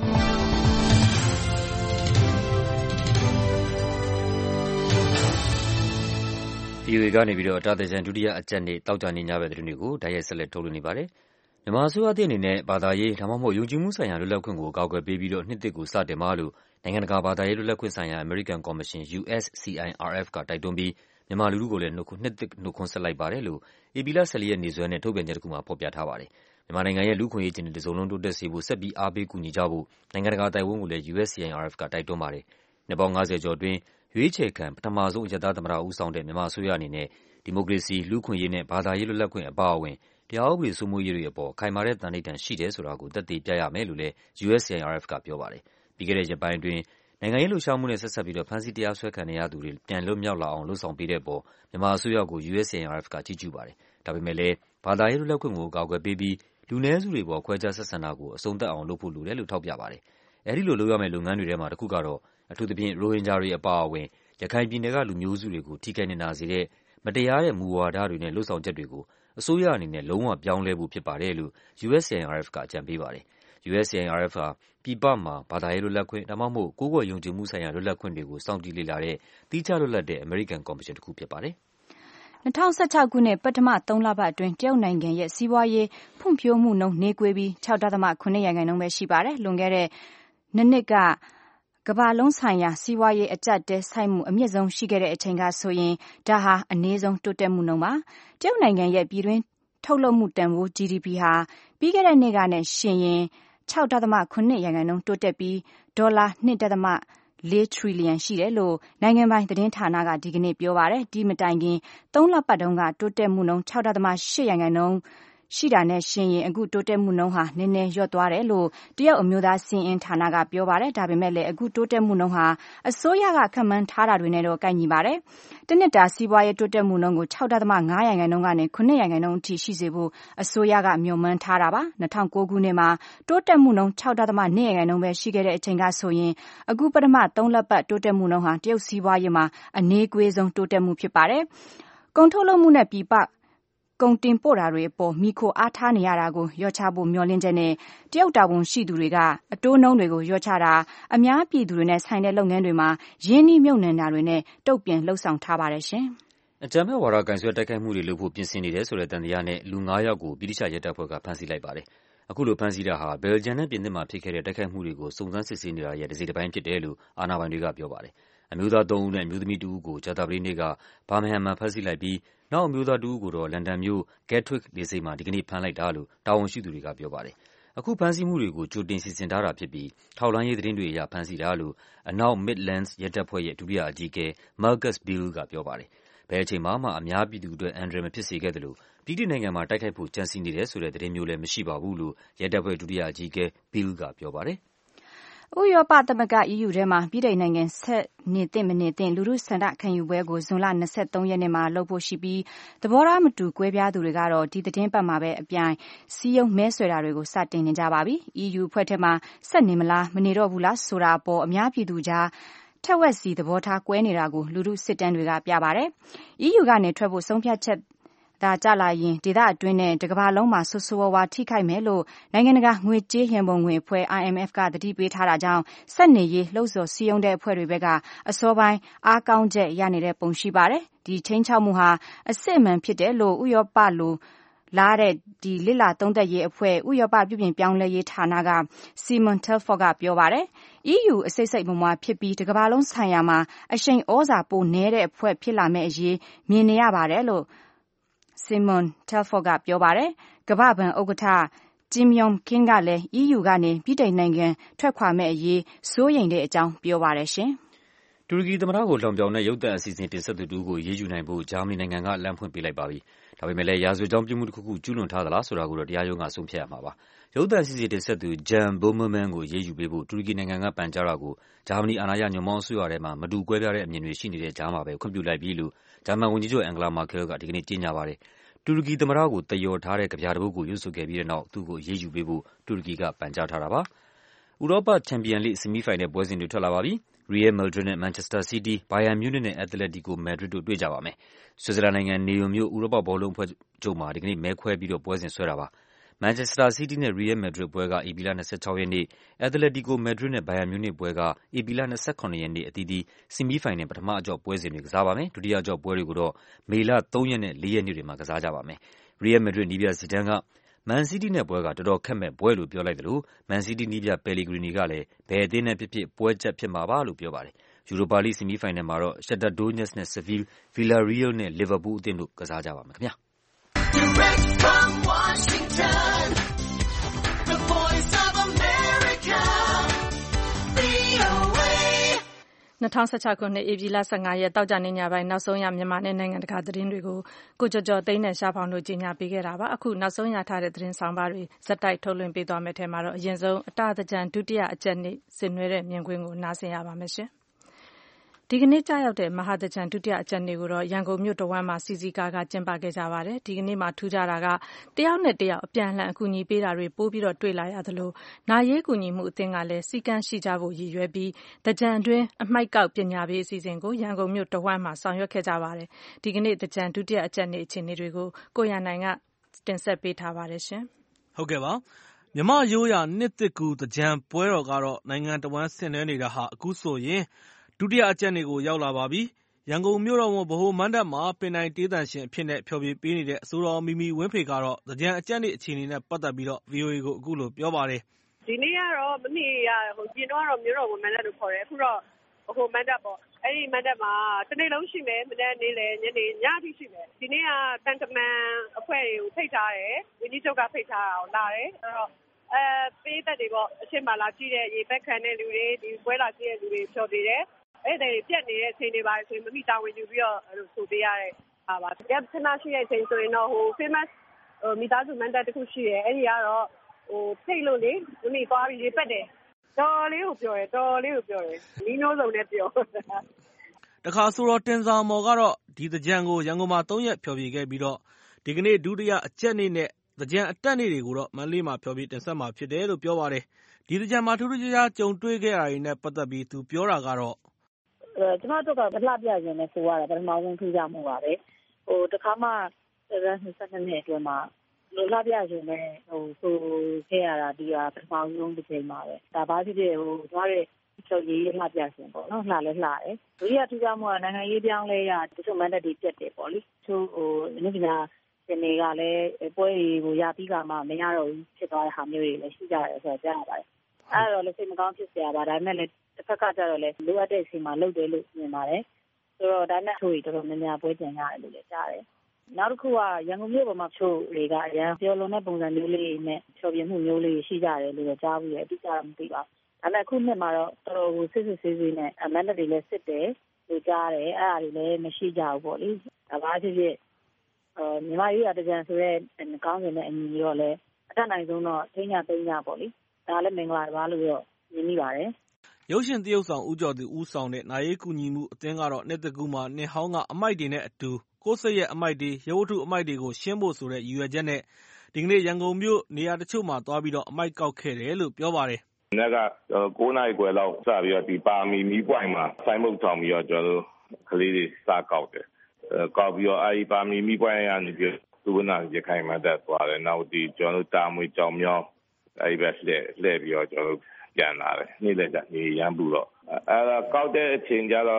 ဗီအိုအေကနေပြီးတော့တာသင်္ကြန်ဒုတိယအကြိမ်နေ့တောက်ကြနေညဘက်သတင်းတွေကိုဓာတ်ရိုက်ဆက်လက်ထုတ်လွှင့်နေပါတယ်။မြန်မာအစိုးရအသစ်အနေနဲ့ဘာသာရေးဒါမှမဟုတ်ယုံကြည်မှုဆိုင်ရာလွတ်လပ်ခွင့်ကိုအကာအကွယ်ပေးပြီးတော့နှစ်သစ်ကိုစတင်ပါလို့နိုင်ငံတကာဘာသာရေးလွတ်လပ်ခွင့်ဆိုင်ရာအမေရိကန်ကော်မရှင် U S C I R F ကတိုက်တွန်းပြီးမြန်မာလူထုကိုလည်းနှစ်သစ်နှုတ်ခွန်းဆက်လိုက်ပါတယ်လို့ဧပြီလfourteenရက်နေ့စွဲနဲ့ထုတ်ပြန်ချက်တစ်ခုမှာဖော်ပြထားပါတယ်။မြန်မာနိုင်ငံရဲ့လူ့ခွင့်ရေးကျင့်တဲ့တစုံလုံးတိုးတက်စေဖို့ဆက်ပြီးအားပေးကူညီကြဖို့နိုင်ငံတကာတိုင်ဝန်းကိုလည်း U S C I R F ကတိုက်တွန်းပါတယ်။နှစ်ပေါင်းfiftyကျော်အတွင်းရွေးချယ်ခံပထမဆုံးအရပ်သားသမ္မတဦးဆောင်တဲ့မြန်မာအစိုးရအနေနဲ့ဒီမိုကရေစီလူ့ခွင့်ရေးနဲ့ဘာသာရေးလွတ်လပ်ခွင့်အပါအဝင်တရားဥပဒေစိုးမိုးရေးတွေအပေါ်ခိုင်မာတဲ့သန္နိဋ္ဌာန်ရှိတယ်ဆိုတာကိုသက်သေပြရမယ်လို့လည်း U S C I R F ကပြောပါတယ်။ပြီးခဲ့တဲ့ရက်ပိုင်းအတွင်းနိုင်ငံရေးလှုပ်ရှားမှုနဲ့ဆက်စပ်ပြီးတော့ဖမ်းဆီးတရားစွဲခံနေရသူတွေပြန်လွတ်မြောက်လာအောင်လှုံ့ဆော်ပေးတဲ့အပေါ်မြန်မာအစိုးရကို U S C I R F ကချီးကျူးပါတယ်။ဒါပေမဲ့လည်းဘာသာရေးလွတ်လပ်ခွင့်ကိုအကာအကွယ်ပေးပြီးလူနည်းစုတွေပေါ်ခွဲခြားဆက်ဆံတာကိုအဆုံးသတ်အောင်လုပ်ဖို့လိုတယ်လို့ထောက်ပြပါတယ်။အဲဒီလိုလုပ်ရမယ့်လုပ်ငန်းတွေထဲမှာတစ်ခုကတော့အထူးသဖြင့်ရိုဟင်ဂျာတွေအပါအဝင်ရခိုင်ပြည်နယ်ကလူမျိုးစုတွေကိုထိခိုက်နေတာစေတဲ့မတရားတဲ့မူဝါဒတွေနဲ့လှုံ့ဆော်ချက်တွေကိုအစိုးရအနေနဲ့လုံးဝပြောင်းလဲဖို့ဖြစ်ပါတယ်လို့ U S C I R F ကအကြံပေးပါတယ်။ U S C I R F ဟာပြည်ပမှာဘာသာရေးလွတ်လပ်ခွင့်ဒါမှမဟုတ်ကိုးကွယ်ယုံကြည်မှုဆိုင်ရာလွတ်လပ်ခွင့်တွေကိုစောင့်ကြည့်လေ့လာတဲ့သီးခြားလွတ်လပ်တဲ့အမေရိကန်ကော်မရှင်တစ်ခုဖြစ်ပါတယ်။twenty sixteenခုနှစ်ပထမthreeလပတ်အတွင်းတရုတ်နိုင်ငံရဲ့စီးပွားရေးဖွံ့ဖြိုးမှုနှုန်းနှေးကွေးပြီးsix point sevenရာခိုင်နှုန်းပဲရှိပါတယ်။လွန်ခဲ့တဲ့နှစ်နှစ်ကကမ္ဘာလုံးဆိုင်ရာစီးပွားရေးအကျပ်တဲဆိုက်မှုအမြင့်ဆုံးရှိခဲ့တဲ့အချိန်ကဆိုရင်ဒါဟာအနည်းဆုံးတိုးတက်မှုနှုန်းပါ။တရုတ်နိုင်ငံရဲ့ပြည်တွင်းထုတ်လုပ်မှုတန်ဖိုး G D P ဟာပြီးခဲ့တဲ့နှစ်ကနဲ့ယှဉ်ရင်six point sevenရာခိုင်နှုန်းတိုးတက်ပြီးဒေါ်လာtwo point fourထရီလီယံရှိတယ်လို့နိုင်ငံပိုင်သတင်းဌာနကဒီကနေ့ပြောပါတယ်။ဒီမတိုင်ခင်threeလပတ်တုန်းကတိုးတက်မှုနှုန်းsix point eightရာခိုင်နှုန်းရှိတာနဲ့ရှင်ရင်အခုတိုးတက်မှုနှုန်းဟာနည်းနည်းလျော့သွားတယ်လို့တရုတ်အမျိုးသားစီးအင်းဌာနကပြောပါတယ်။ဒါပေမဲ့လည်းအခုတိုးတက်မှုနှုန်းဟာအစိုးရကခန့်မှန်းထားတာတွေနဲ့တော့ကိုက်ညီပါတယ်။တနှစ်တာစီးပွားရေးတိုးတက်မှုနှုန်းကိုsix point fiveရာခိုင်နှုန်းကနေnineရာခိုင်နှုန်းအထိရှိစေဖို့အစိုးရကမျှော်မှန်းထားတာပါ။two thousand nineခုနှစ်မှာတိုးတက်မှုနှုန်းsix point twoရာခိုင်နှုန်းပဲရှိခဲ့တဲ့အချိန်ကဆိုရင်အခုပထမthreeလပတ်တိုးတက်မှုနှုန်းဟာတရုတ်စီးပွားရေးမှာအနည်းကွေးဆုံးတိုးတက်မှုဖြစ်ပါတယ်။ကုန်ထုတ်လုပ်မှုနဲ့ပြည်ပကုန်တင်ပို့တာတွေအပေါ်မိခိုအားထားနေရတာကိုလျော့ချဖို့မျှော်လင့်ချက်နဲ့တရုတ်တာဝန်ရှိသူတွေကအတိုးနှုန်းတွေကိုလျော့ချတာအများပြည်သူတွေနဲ့ဆိုင်တဲ့လုပ်ငန်းတွေမှာရင်းနှီးမြှုပ်နှံတာတွေနဲ့တုံ့ပြန်လှုပ်ဆောင်ထားပါတယ်ရှင်။အကြမ်းဖက်ဝါဒကင်ဆွဲတိုက်ခိုက်မှုတွေလုပ်ဖို့ပြင်ဆင်နေတယ်ဆိုတဲ့တန်တရားနဲ့လူnineယောက်ကိုပြည်ထရဲတပ်ဖွဲ့ကဖမ်းဆီးလိုက်ပါတယ်။အခုလိုဖမ်းဆီးတာဟာဘယ်လ်ဂျီယံနဲ့ပြင်သစ်မှာဖြစ်ခဲ့တဲ့တိုက်ခိုက်မှုတွေကိုစုံစမ်းစစ်ဆေးနေတာရဲ့တစ်စိတ်တစ်ပိုင်းဖြစ်တယ်လို့အာဏာပိုင်တွေကပြောပါတယ်။အမျိုးသားthreeဦးနဲ့အမျိုးသမီးtwoဦးကိုကြာသပတေးနေ့ကဘာမဟမ်မှာဖမ်းဆီးလိုက်ပြီးနောက်အမျိုးသားtwoဦးကိုတော့လန်ဒန်မြို့ Gatwick လေဆိပ်မှာဒီကနေ့ဖမ်းလိုက်တာလို့တာဝန်ရှိသူတွေကပြောပါတယ်။အခုဖမ်းဆီးမှုတွေကိုကြိုတင်စီစဉ်ထားတာဖြစ်ပြီးထောက်လှမ်းရေးသတင်းတွေအရဖမ်းဆီးတာလို့အနောက် Midlands ရဲတပ်ဖွဲ့ရဲ့ဒုတိယအကြီးအကဲ Marcus Beale ကပြောပါတယ်။ဘယ်အချိန်မှမှအများပြည်သူအတွက်အန္တရာယ်မဖြစ်စေခဲ့သလိုဗြိတိန်နိုင်ငံမှာတိုက်ခိုက်ဖို့ကြံစည်နေတယ်ဆိုတဲ့သတင်းမျိုးလည်းမရှိပါဘူးလို့ရဲတပ်ဖွဲ့ဒုတိယအကြီးအကဲ Beale ကပြောပါတယ်။ဥရောပသမဂ္ဂ E U ထဲမှာဗြိတိန်နိုင်ငံဆက်နေသင့်မနေသင့်လူထုဆန္ဒခံယူပွဲကိုဇွန်လtwenty-threeရက်နေ့မှာလုပ်ဖို့ရှိပြီးသဘောထားမတူကွဲပြားသူတွေကတော့ဒီသတင်းပတ်မှာပဲအပြိုင်စည်းရုံးမဲဆွယ်တာတွေကိုစတင်နေကြပါပြီ။ E U အဖွဲ့ထဲမှာဆက်နေမလားမနေတော့ဘူးလားဆိုတာအပေါ်အများပြည်သူကြားထက်ဝက်စီသဘောထားကွဲနေတာကိုလူထုစစ်တမ်းတွေကပြပါတယ်။ E U ကနေထွက်ဖို့ဆုံးဖြတ်ချက်ဒါကြလာရင်ဒေသအတွင်းနဲ့တကမ္ဘာလုံးမှာဆိုးဆိုးဝါးဝါထိခိုက်မယ်လို့နိုင်ငံတကာငွေကြေးရန်ပုံငွေအဖွဲ့ I M F ကသတိပေးထားတာကြောင့်ဆက်နေရေးလှုံ့ဆော်စည်းရုံးတဲ့အဖွဲ့တွေဘက်ကအစောပိုင်းအားကောင်းချက်ရနေတဲ့ပုံရှိပါတယ်။ဒီချိန်ချောက်မှုဟာအစစ်အမှန်ဖြစ်တယ်လို့ဥရောပလိုလာတဲ့ဒီလစ်လာသုံးသက်ရေးအဖွဲ့ဥရောပပြုပြင်ပြောင်းလဲရေးဌာနက Simon Telford ကပြောပါတယ်။ အီးယူ အစိတ်စိတ်မွားဖြစ်ပြီးတစ်ကမ္ဘာလုံးဆိုင်ရာမှာအရှိန်ဩဇာပိုနည်းတဲ့အဖွဲ့ဖြစ်လာမယ့်အရေးမြင်နေရပါတယ်လို့ Simon Telford ကပြောပါတယ်။ကမ္ဘာ့ဘဏ်ဥက္ကဋ္ဌJim Yong Kim ကလည်း အီးယူ ကနေဗြိတိန်နိုင်ငံထွက်ခွာမယ့်အရေးစိုးရိမ်တဲ့အကြောင်းပြောပါတယ်ရှင်။တူရကီသမ္မတကိုလှောင်ပြောင်တဲ့ရုပ်သံအစီအစဉ်တင်ဆက်သူတူကိုရေးယူနိုင်ဖို့ဂျာမနီနိုင်ငံကလမ်းဖွင့်ပေးလိုက်ပါပြီ။ဒါပေမဲ့လည်းရာဇဝတ်ကြောင်းပြစ်မှုတစ်ခုခုကျူးလွန်ထားသလားဆိုတာကိုတော့တရားရုံးကဆုံးဖြတ်ရမှာပါ။ရုပ်သံအစီအစဉ်တင်ဆက်သူ Jan Böhmermann ကိုရေးယူပေးဖို့တူရကီနိုင်ငံကပန်ကြားတာကိုဂျာမနီအာဏာရညွန့်ပေါင်းအစိုးရထဲမှာမတူကွဲပြားတဲ့အမြင်တွေရှိနေတဲ့ကြားမှာပဲခွင့်ပြုလိုက်ပြီလို့ဂျာမန်ဝန်ကြီးချုပ် Angela Merkel ကဒီကနေ့ကြေညာပါတယ်။တူရကီသမ္မတကိုတယော်ထားတဲ့ကြပြာတစ်ပုဒ်ကိုရွတ်ဆိုခဲ့ပြီးတဲ့နောက်သူ့ကိုရေးယူပေးဖို့တူရကီကပန်ကြားထားတာပါ။ဥရောပချန်ပီယံလိဆီမီဖိုင်နယ်ပွဲစဉ်တွေထွက်လာပါပြီ။ Real Madrid နဲ့ Manchester City, Bayern Munich နဲ့ Atletico Madrid တို့တွေ့ကြပါမယ်။ဆွစ်ဇာလန်နိုင်ငံနေယွန်မြို့ဥရောပဘောလုံးအဖွဲ့ချုပ်မှာဒီကနေ့မဲခွဲပြီးတော့ပွဲစဉ်ဆွဲတာပါ။ Manchester City နဲ့ Real Madrid ပွဲကဧပြီလ၂၆ရက်နေ့၊ Atletico Madrid နဲ့ Bayern Munich ပွဲကဧပြီလ၂၇ရက်နေ့အသီးသီးဆီမီဖိုင်နယ်ပထမအကျော့ပွဲစဉ်တွေကစားပါမယ်။ဒုတိယအကျော့ပွဲတွေကိုတော့မေလ၃ရက်နဲ့၄ရက်နေ့တွေမှာကစားကြပါမယ်။ Real Madrid နည်းပြဇီဒန်းကMan City နဲ့ပွဲကတော်တော်ခက်မဲ့ပွဲလို့ပြောလိုက်သလို Man City နည်းပြ Pellegrini ကလည်းဘယ်အသင်းနဲ့ဖြစ်ဖြစ်ပွဲကြပ်ဖြစ်မှာပါလို့ပြောပါတယ်။ Europa League ဆီမီဖိုင်နယ်မှာတော့ Shakhtar Donetsk နဲ့ Seville, Villarreal နဲ့ Liverpool အသင်းတို့ကစားကြပါမယ်ခင်ဗျာ။ Direct from Washington, the Voice of America, ဗွီအိုအေ၂၀၁၆ခုနှစ်ဧပြီလ၁၅ရက်တောက်ကြနေ့ညပိုင်းနောက်ဆုံးရမြန်မာနဲ့နိုင်ငံတကာသတင်းတွေကိုကိုကျော်ကျော်သိန်းနဲ့ရှားဖောင်တို့ကြီးညာပေးခဲ့တာပါအခုနောက်ဆုံးရထားတဲ့သတင်းဆောင်ပါတွေဇက်တိုက်ထုတ်လွှင့်ပေးသွားမယ့်ထဲမှာတော့အရင်ဆုံးအတသကြံဒုတိယအကျက်နေ့ဆင်နွှဲတဲ့မြင်ကွင်းကိုနားဆင်ရပါမယ်ရှင်ဒီကနေ့ကြာရောက်တဲ့မဟာသကြံဒုတိယအကျက်နေ့ကိုတော့ရန်ကုန်မြို့တဝမ်းမှာစီစီကားကားကျင်းပခဲ့ကြပါတယ်ဒီကနေ့မှာထူးခြားတာကတယောက်နဲ့တယောက်အပြန်အလှန်အကူအညီပေးတာတွေပိုးပြီးတော့တွေ့လာရသလိုနာရေးကူညီမှုအသင်းကလည်းစီကံရှိကြဖို့ရည်ရွယ်ပြီးသကြံအတွင်းအမိုက်ကောက်ပညာပေးအစီအစဉ်ကိုရန်ကုန်မြို့တဝမ်းမှာဆောင်ရွက်ခဲ့ကြပါတယ်ဒီကနေ့သကြံဒုတိယအကျက်နေ့အခြေအနေတွေကိုကိုရန်နိုင်ကတင်ဆက်ပေးထားပါတယ်ရှင်ဟုတ်ကဲ့ပါမြမရိုးရာနှစ်သစ်ကူသကြံပွဲတော်ကတော့နိုင်ငံတဝမ်းဆင်နွှဲနေတာဟာအခုဆိုရင်ဒုတိယအကျက်နေ့ကိုရောက်လာပါပြီရန်ကုန်မြို့တော်ဝန်ဗဟိုမဏ္ဍပ်မှာပင်တိုင်တေးသံရှင်အဖြစ်နဲ့ဖျော်ဖြေပေးနေတဲ့အဆိုတော်မီမီဝင်းဖေကတော့သကြံအကျက်နေ့အခြေအနေနဲ့ပတ်သက်ပြီးတော့ ဗီအိုအေ ကိုအခုလိုပြောပါတယ်ဒီနေ့ကတော့မနေ့ကဟိုပြင်တော့ကတော့မြို့တော်ဝန်မဏ္ဍပ်လို့ခေါ်တယ်အခုတော့ဗဟိုမဏ္ဍပ်ပေါ့အဲ့ဒီမဏ္ဍပ်မှာတစ်နေ့လုံးရှိမယ်မနက်နေ့လယ်ညနေညအထိရှိမယ်ဒီနေ့ကတန်တမန်အဖွဲ့တွေကိုဖိတ်ထားတယ်ဝင်းကြီးချုပ်ကဖိတ်ထားတာကိုလာတယ်အဲ့တော့အဲပေးသက်တွေပေါ့အချင်းမှလာကြည့်တဲ့ရေပက်ခံတဲ့လူတွေဒီပွဲလာကြည့်တဲ့လူတွေဖြော်ပြတယ်အဲ့ဒါတွေပြက်နေတဲ့အချိန်တွေပါဆိုရင်မမိတာဝန်ယူပြီးတော့အဲ့လိုဆိုပေးရတဲ့ဟာပါကြက်ချနာရှိတဲ့အချိန်ဆိုရင်တော့ဟို famous ဟိုမိသားစုမန်တက်တစ်ခုရှိတယ်အဲ့ဒီကတော့ဟိုဖိတ်လို့လေဒီနေ့သွားပြီးရေပက်တယ်တော်လေးကိုပြောတယ်တော်လေးကိုပြောတယ်မီးနိုးစုံနဲ့ပြောတခါဆိုတော့တင်စာမော်ကတော့ဒီသကြံကိုရန်ကုန်မှာ၃ရက်ဖျော်ဖြေခဲ့ပြီးတော့ဒီကနေ့ဒုတိယအကျက်နေ့နဲ့သကြံအတက်နေ့တွေကိုတော့မန္တလေးမှာဖျော်ဖြေတင်ဆက်မှာဖြစ်တယ်လို့ပြောပါတယ်ဒီသကြံမှာထူးထူးခြားခြားကြုံတွေ့ခဲ့ရတာတွေနဲ့ပတ်သက်ပြီးသူပြောတာကတော့အဲကျွန်တော်တို့ကလှပြခြင်းနဲ့ဆိုရတာပထမဆုံးထူးခြားမှုပါပဲဟိုတခါမှ၂၀၂၂နှစ်အတွင်းမှာလိုလှပြခြင်းနဲ့ဟိုဆိုခဲ့ရတာဒီကပထမဆုံးတစ်ချိန်ပါပဲဒါဘာဖြစ်ဖြစ်ဟိုသွားတဲ့ချုပ်ရေးလှပြခြင်းပေါ့နော်လှလဲလှတယ်ဒုတိယထူးခြားမှုကနိုင်ငံရေးပြောင်းလဲရတချို့မန္တတွေပြတ်တယ်ပေါ့လေသူဟိုအနည်းငယ်ရှင်တွေကလည်းပွဲတွေကိုရပြီးကမှမရတော့ဘူးဖြစ်သွားတဲ့ဟာမျိုးတွေလည်းရှိကြတယ်ဆိုတော့ကြားရပါတယ်အဲ့တော့လည်းစိတ်မကောင်းဖြစ်စရာပါဒါပေမဲ့လည်းတစ်ဖက်ကကျတော့လည်းလိုအပ်တဲ့အချိန်မှာလုပ်တယ်လို့မြင်ပါတယ်ဆိုတော့ဒါနဲ့သူတွေတော်တော်များများပွဲကြံရတယ်လို့လည်းကြားတယ်နောက်တစ်ခုကရန်ကုန်မြို့ပေါ်မှာချို့တွေကအရန်ပြောလုံးတဲ့ပုံစံမျိုးလေးနဲ့ဖြောပြမှုမျိုးလေးရှိကြတယ်လို့ကြားပြီးရအတိအကျမသိပါဘူးဒါပေမဲ့အခုနှစ်မှာတော့တော်တော်ကိုစစ်စစ်ဆေးဆေးနဲ့အမန်တွေလည်းစစ်တယ်လို့ကြားတယ်အဲ့ဒါတွေလည်းမရှိကြဘူးပေါ့လေဒါဘာဖြစ်ဖြစ်အဲမြန်မာရေးရတကြံဆိုတဲ့ကောင်းစဉ်နဲ့အညီရောလဲအတတ်နိုင်ဆုံးတော့ထိညာသိညာပေါ့လေဒါလည်းမင်္ဂလာပါလို့တော့မြင်မိပါတယ်ရုပ်ရှင်သရုပ်ဆောင်ဦးကျော်သူဦးဆောင်တဲ့နာရေးကူညီမှုအသင်းကတော့နှစ်တကူမှာနှစ်ဟောင်းကအမိုက်တွေနဲ့အတူကိုယ်စိတ်ရဲ့အမိုက်တွေရုပ်ဝတ္ထုအမိုက်တွေကိုရှင်းဖို့ဆိုတဲ့ရည်ရွယ်ချက်နဲ့ဒီကနေ့ရန်ကုန်မြို့နေရာတချို့မှာသွားပြီးတော့အမိုက်ကောက်ခဲ့တယ်လို့ပြောပါတယ်။နေ့ကကိုးနာရီခွဲလောက်စပြီးတော့ဒီပါမီမီးပွိုင်မှာဆိုင်းဘုတ်ဆောင်ပြီးတော့ကျွန်တော်တို့ကလေးတွေစကောက်တယ်။ကောက်ပြီးတော့အဲဒီပါမီမီးပွိုင်ကနေပြီးသူကနာရခိုင်မှာတက်သွားတယ်။နောက်ဒီကျွန်တော်တို့တာမွေကြောင်မြောင်းအဲဒီဘက်လှည့်လှည့်ပြီးတော့ကျွန်တော်တို့ပြန်လာတယ်နေ့လည်းနေရမ်းဘူးတော့အဲဒါကောက်တဲ့အချိန်ကျတော့ပ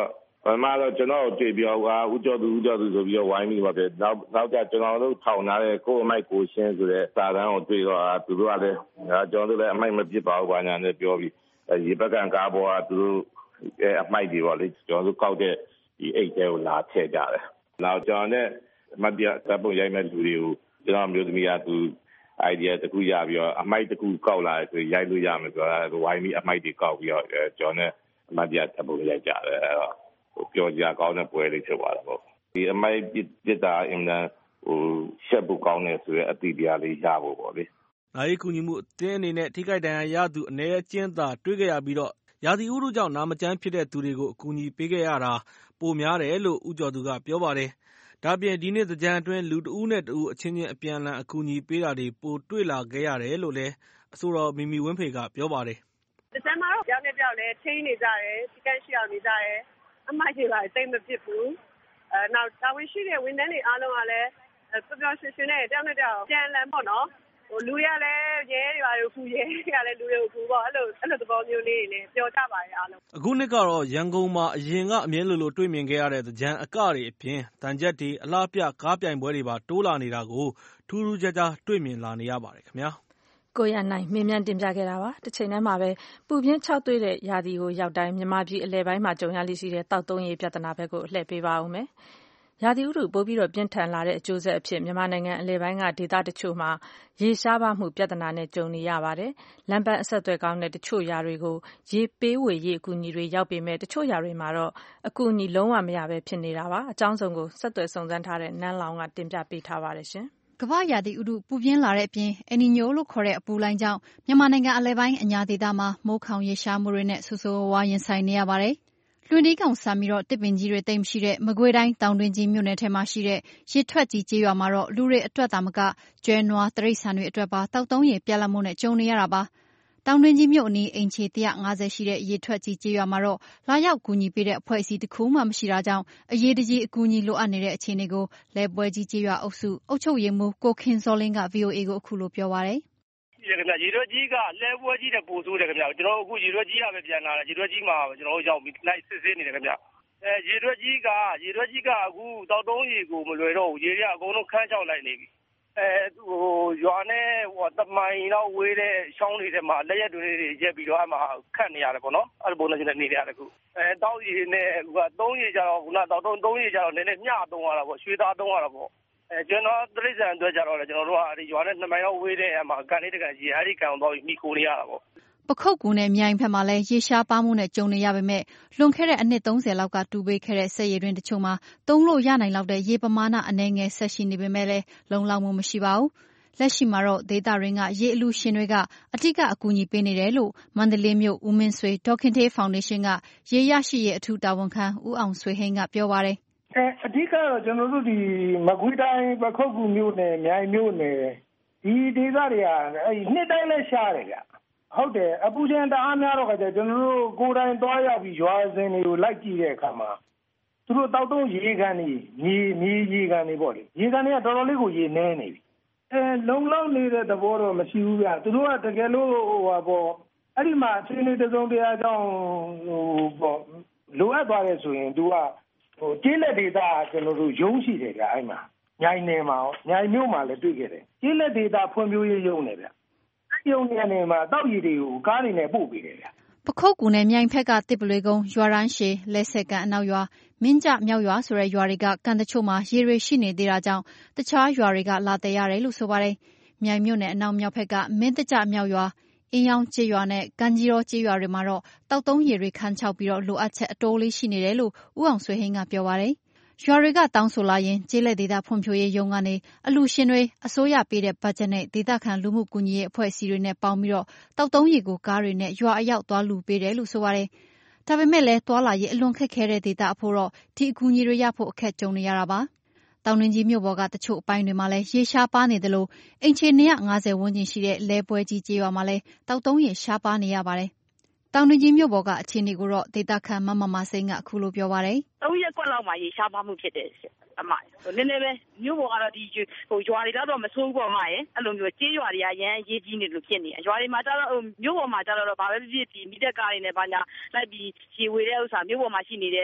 ပထမတော့ကျွန်တော်တွေ့ပြီးတော့ဟာဦးကျော်သူဦးကျော်သူဆိုပြီးတော့ဝိုင်းပြီးပါတယ်နောက်နောက်ကျကျွန်တော်တို့ထောင်ထားတဲ့ကိုယ်အမိုက်ကိုရှင်းဆိုတဲ့စာတမ်းကိုတွေ့တော့သူတို့ကလည်းကျွန်တော်တို့လည်းအမိုက်မပြစ်ပါဘူးဘာညာနဲ့ပြောပြီးရေပက်ကံကားပေါ်ကသူတို့အမိုက်တွေပေါ့လေကျွန်တော်တို့ကောက်တဲ့ဒီအိတ်တဲကိုလာထည့်ကြတယ်နောက်ကျွန်တော်နဲ့မတ်ပြတပ်ပုံရိုက်မဲ့လူတွေကိုကျွန်တော်မျိုးသမီးကသူ idea တခုရပြီးတော့အမိုက်တခုကောက်လာဆိုရိုက်လို့ရမယ်ဆိုတော့ဝိုင်းပြီးအမိုက်တွေကောက်ပြီးတော့ကျွန်တော်နဲ့မတ်ပြတပ်ပုံရိုက်ကြတယ်အဲ့တော့ပြောကြကောင်းတဲ့ပွဲလေးဖြစ်သွားတာပေါ့ဒီအမိုက်ပြစ်တာအင်တာဟိုရှက်ဖို့ကောင်းတယ်ဆိုရအတိတရားလေးရဖို့ပေါ့လေနာယီကူညီမှုအသင်းအနေနဲ့ထိခိုက်ဒဏ်ရာရသူအနည်းအကျဉ်းသာတွေ့ခဲ့ရပြီးတော့ရာသီဥတုကြောင့်နာမကျန်းဖြစ်တဲ့သူတွေကိုအကူအညီပေးခဲ့ရတာပိုများတယ်လို့ဦးကျော်သူကပြောပါတယ်ဒါပြင်ဒီနေ့သကြံအတွင်းလူတဦးနဲ့တဦးအချင်းချင်းအပြန်အလှန်အကူအညီပေးတာတွေပိုတွေ့လာခဲ့ရတယ်လို့လည်းအဆိုတော်မီမီဝင်းဖေကပြောပါတယ်သကြံမှာတော့ကြောက်နေကြောက်လဲထိန်းနေကြတယ်စီကန်းရှိအောင်နေကြတယ်အမိုက်တွေပါတိတ်မဖြစ်ဘူးအဲနောက်တာဝန်ရှိတဲ့ဝန်ထမ်းတွေအားလုံးကလည်းပျော်ပျော်ရွှင်ရွှင်နဲ့တောင်းတတောင်းပြန်လည်ပေါ့နော်ဟိုလူရလဲရဲတွေပါလို့ခုရဲတွေကလည်းလူတွေကိုခုပေါ့အဲ့လိုအဲ့လိုသဘောမျိုးလေးတွေလည်းပြောကြပါရဲ့အားလုံးအခုနှစ်ကတော့ရန်ကုန်မှာအရင်ကအမြဲလိုလိုတွေ့မြင်ခဲ့ရတဲ့သကြံအကတွေအပြင်တန်ချက်တွေအလားပြကားပြိုင်ပွဲတွေပါတိုးလာနေတာကိုထူးထူးခြားခြားတွေ့မြင်လာနေရပါတယ်ခင်ဗျာကိုရနိုင်မေးမြန်းတင်ပြခဲ့တာပါတစ်ချိန်တည်းမှာပဲပူပြင်းခြောက်သွေးတဲ့ရာသီကိုရောက်တိုင်းမြန်မာပြည်အလဲပိုင်းမှာကြုံရလိမ့်ရှိတဲ့တောက်သုံးရေပြဿနာဘက်ကိုလှည့်ပေးပါဦးမယ်ရာသီဥတုပိုပြီးတော့ပြင်းထန်လာတဲ့အကျိုးဆက်အဖြစ်မြန်မာနိုင်ငံအလဲပိုင်းကဒေသတချို့မှာရေရှားပါမှုပြဿနာနဲ့ကြုံနေရပါတယ်။လမ်းပန်းအဆက်အသွယ်ကောင်းတဲ့တချို့ယာတွေကိုရေပေးဝေရေးအကူအညီတွေရောက်ပေမဲ့တချို့ယာတွေမှာတော့အကူအညီလုံးဝမရပဲဖြစ်နေတာပါ။အကြောင်းစုံကိုဆက်သွယ်စုံစမ်းထားတဲ့နန်းလောင်ကတင်ပြပေးထားပါတယ်ရှင်။ကမ္ဘာရာသီဥတုပူပြင်းလာတဲ့အပြင်အယ်နီညိုလို့ခေါ်တဲ့အပူလှိုင်းကြောင့်မြန်မာနိုင်ငံအလဲပိုင်းအညာဒေသမှာမိုးခေါင်ရေရှားမှုတွေနဲ့ဆူဆူဝါးရင်ဆိုင်နေရပါတယ်။လွင်ဒီကောင်ဆာမီတော့တစ်ပင်ကြီးတွေတိတ်မရှိတဲ့မကွေးတိုင်းတောင်တွင်းကြီးမြို့နယ်ထဲမှာရှိတဲ့ရေထွက်ကြီးကျေးရွာမှာတော့လူတွေအတွက်သာမကကျွဲနွားတရိတ်ဆန်တွေအတွက်ပါတောက်သုံးရေပြတ်လတ်မှုနဲ့ကြုံနေရတာပါတောင်တွင်းကြီးမြို့အနီးအိမ်ခြေတစ်ရာငါးဆယ်ရှိတဲ့ရေထွက်ကြီးကျေးရွာမှာတော့လာရောက်ကူညီပေးတဲ့အဖွဲ့အစည်းတစ်ခုမှမရှိတာကြောင့်အရေးတကြီးအကူအညီလိုအပ်နေတဲ့အခြေအနေကိုလဲပွဲကြီးကျေးရွာအုပ်စုအုပ်ချုပ်ရေးမှူးကိုခင်စောလင်းက ဗီအိုအေ ကိုအခုလိုပြောပါတယ်ရေရွက်ကြီးကလဲပွဲကြီးတဲ့ပို့ဆိုးတယ်ခင်ဗျာကျွန်တော်အခုရေရွက်ကြီးကပဲပြန်လာတယ်ရေရွက်ကြီးမှာကျွန်တော်ရောက်ပြီးလိုက်စစ်ဆေးနေတယ်ခင်ဗျာအဲရေရွက်ကြီးကရေရွက်ကြီးကအခုတောက်တုံးရေကိုမလွယ်တော့ဘူးရေတွေကအကုန်လုံးခန်းချောက်လိုက်နေပြီအဲဟိုရွာနဲ့ဟိုတမိုင်တော့ဝေးတဲ့ချောင်းတွေထဲမှာလက်ရက်တွေတွေရက်ပြီးတော့အမှခတ်နေရတယ်ပေါ့နော်အဲ့လိုပုံစံနဲ့နေရတယ်အခုအဲတောက်ရေနဲ့ဟိုကသုံးရေကြတော့ခုနတောက်တုံးသုံးရေကြတော့နည်းနည်းမျှသုံးရတာပေါ့ရွှေသားသုံးရတာပေါ့အဲကျွန်တော်တရိတ်ဆန်အတွက်ကြတော့လေကျွန်တော်တို့ကဒီရွာနဲ့နှစ်မိုင်လောက်ဝေးတဲ့အမှာကန်လေးတကန်ကြီးအဲ့ဒီကန်တော့မိခိုးနေရတာပေါ့ပခုတ်ကူနဲ့မြိုင်ဘက်မှာလည်းရေရှားပါမှုနဲ့ကြုံနေရပေမဲ့လွန်ခဲ့တဲ့အနှစ်သုံးဆယ်လောက်ကတူပေးခဲ့တဲ့စက်ရည်တွင်တချို့မှာသုံးလို့ရနိုင်လောက်တဲ့ရေပမာဏအနည်းငယ်ဆက်ရှိနေပေမဲ့လည်းလုံလောက်မှုမရှိပါဘူးလက်ရှိမှာတော့ဒေသရင်းကရေအလူရှင်တွေကအထူးအကူအညီပေးနေတယ်လို့မန္တလေးမြို့ဦးမင်းဆွေဒေါခင်ထေးဖောင်ဒေးရှင်းကရေရရှိရေးအထူးတာဝန်ခံဦးအောင်ဆွေဟိန်းကပြောပါတယ်အဲအဓိကတော့ကျွန်တော်တို့ဒီမကွေးတိုင်းပခုတ်ကူမြို့နယ်မြိုင်မြို့နယ်ဒီဒေသတွေကအဲနှစ်တိုင်းလဲရှားတယ်ဗျဟုတ်တယ်အပူချိန်တအားများတော့ကြကျွန်တော်တို့ကိုယ်တိုင်သွားရောက်ပြီးရွာစဉ်တွေကိုလိုက်ကြည့်တဲ့အခါမှာသူတို့တောက်တုံးရေကန်တွေမြေမြေရေကန်တွေပေါ့လေရေကန်တွေကတော်တော်လေးကိုရေနှဲနေပြီအဲလုံလောက်နေတဲ့သဘောတော့မရှိဘူးဗျသူတို့ကတကယ်လို့ဟိုပါပေါ့အဲ့ဒီမှာအချိန်လေးတစ်စုံတရာကြောင့်ဟိုပေါ့လိုအပ်သွားတယ်ဆိုရင်သူကဟိုကျေးလက်ဒေသကျွန်တော်တို့ရုံးရှိတယ်ဗျအဲ့မှာမြိုင်နယ်မှာမြိုင်မြို့မှာလည်းတွေ့ခဲ့တယ်ကျေးလက်ဒေသဖွံ့ဖြိုးရေးရုံးနေဗျအဲ့ရုံးနေမှာတောက်ရည်တွေကိုကားတွေနဲ့ပို့ပေးတယ်ဗျပခုတ်ကူနဲ့မြိုင်ဖက်ကတစ်ပလွေကုန်းရွာရမ်းရှည်လဲဆက်ကန်အနောက်ရွာမင်းကြမြောက်ရွာဆိုတဲ့ရွာတွေကကန်တချို့မှာရေတွေရှိနေသေးတာကြောင့်တခြားရွာတွေကလာတဲ့ရတယ်လို့ဆိုပါတယ်မြိုင်မြို့နယ်အနောက်မြောက်ဖက်ကမင်းတကြမြောက်ရွာအင်းရောင်ကျေးရွာနဲ့ကန်ကြီးရောကျေးရွာတွေမှာတော့တောက်သုံးရေတွေခန်းချောက်ပြီးတော့လိုအပ်ချက်အတိုးလေးရှိနေတယ်လို့ဦးအောင်ဆွေဟိန်းကပြောပါတယ်ရွာတွေကတောင်းဆိုလာရင်ကျေးလက်ဒေသဖွံ့ဖြိုးရေးရုံးကနေအလူရှင်တွေအစိုးရပေးတဲ့ဘတ်ဂျက်နဲ့ဒေသခံလူမှုကူညီရေးအဖွဲ့အစည်းတွေနဲ့ပေါင်းပြီးတော့တောက်သုံးရေကိုကားတွေနဲ့ရွာအရောက်သွားလူပေးတယ်လို့ဆိုပါတယ်ဒါပေမဲ့လည်းသွားလာရေးအလွန်ခက်ခဲတဲ့ဒေသအဖို့တော့ဒီအကူအညီတွေရဖို့အခက်ကြုံနေရတာပါတောင်တွင်းကြီးမြို့ပေါ်ကတချို့အပိုင်းတွေမှာလည်းရေရှားပါနေတယ်လို့အိမ်ခြေနှစ်ရာငါးဆယ်ဝန်းကျင်ရှိတဲ့လဲပွဲကြီးကျေးရွာမှာလည်းတောက်သုံးရေရှားပါနေရပါတယ်တောင်တွင်းကြီးမြို့ပေါ်ကအခြေအနေကိုတော့ဒေသခံမမမစိန်ကအခုလိုပြောပါတယ်သုံးရက်ကွက်လောက်မှရေရှားပါမှုဖြစ်တယ်အမနည်းနည်းပဲမြို့ပေါ်ကတော့ဒီဟိုရွာတွေတော့မဆိုးဘူးပေါ့အမရဲ့အဲ့လိုမျိုးကျေးရွာတွေကရမ်းရေးကြီးနေလို့ဖြစ်နေရွာတွေမှာကျတော့မြို့ပေါ်မှာကျတော့ဘာပဲဖြစ်ဖြစ်ဒီမိတက်ကားတွေနဲ့ဘာညာလိုက်ပြီးရေဝေတဲ့ဥစ္စာမြို့ပေါ်မှာရှိနေတဲ့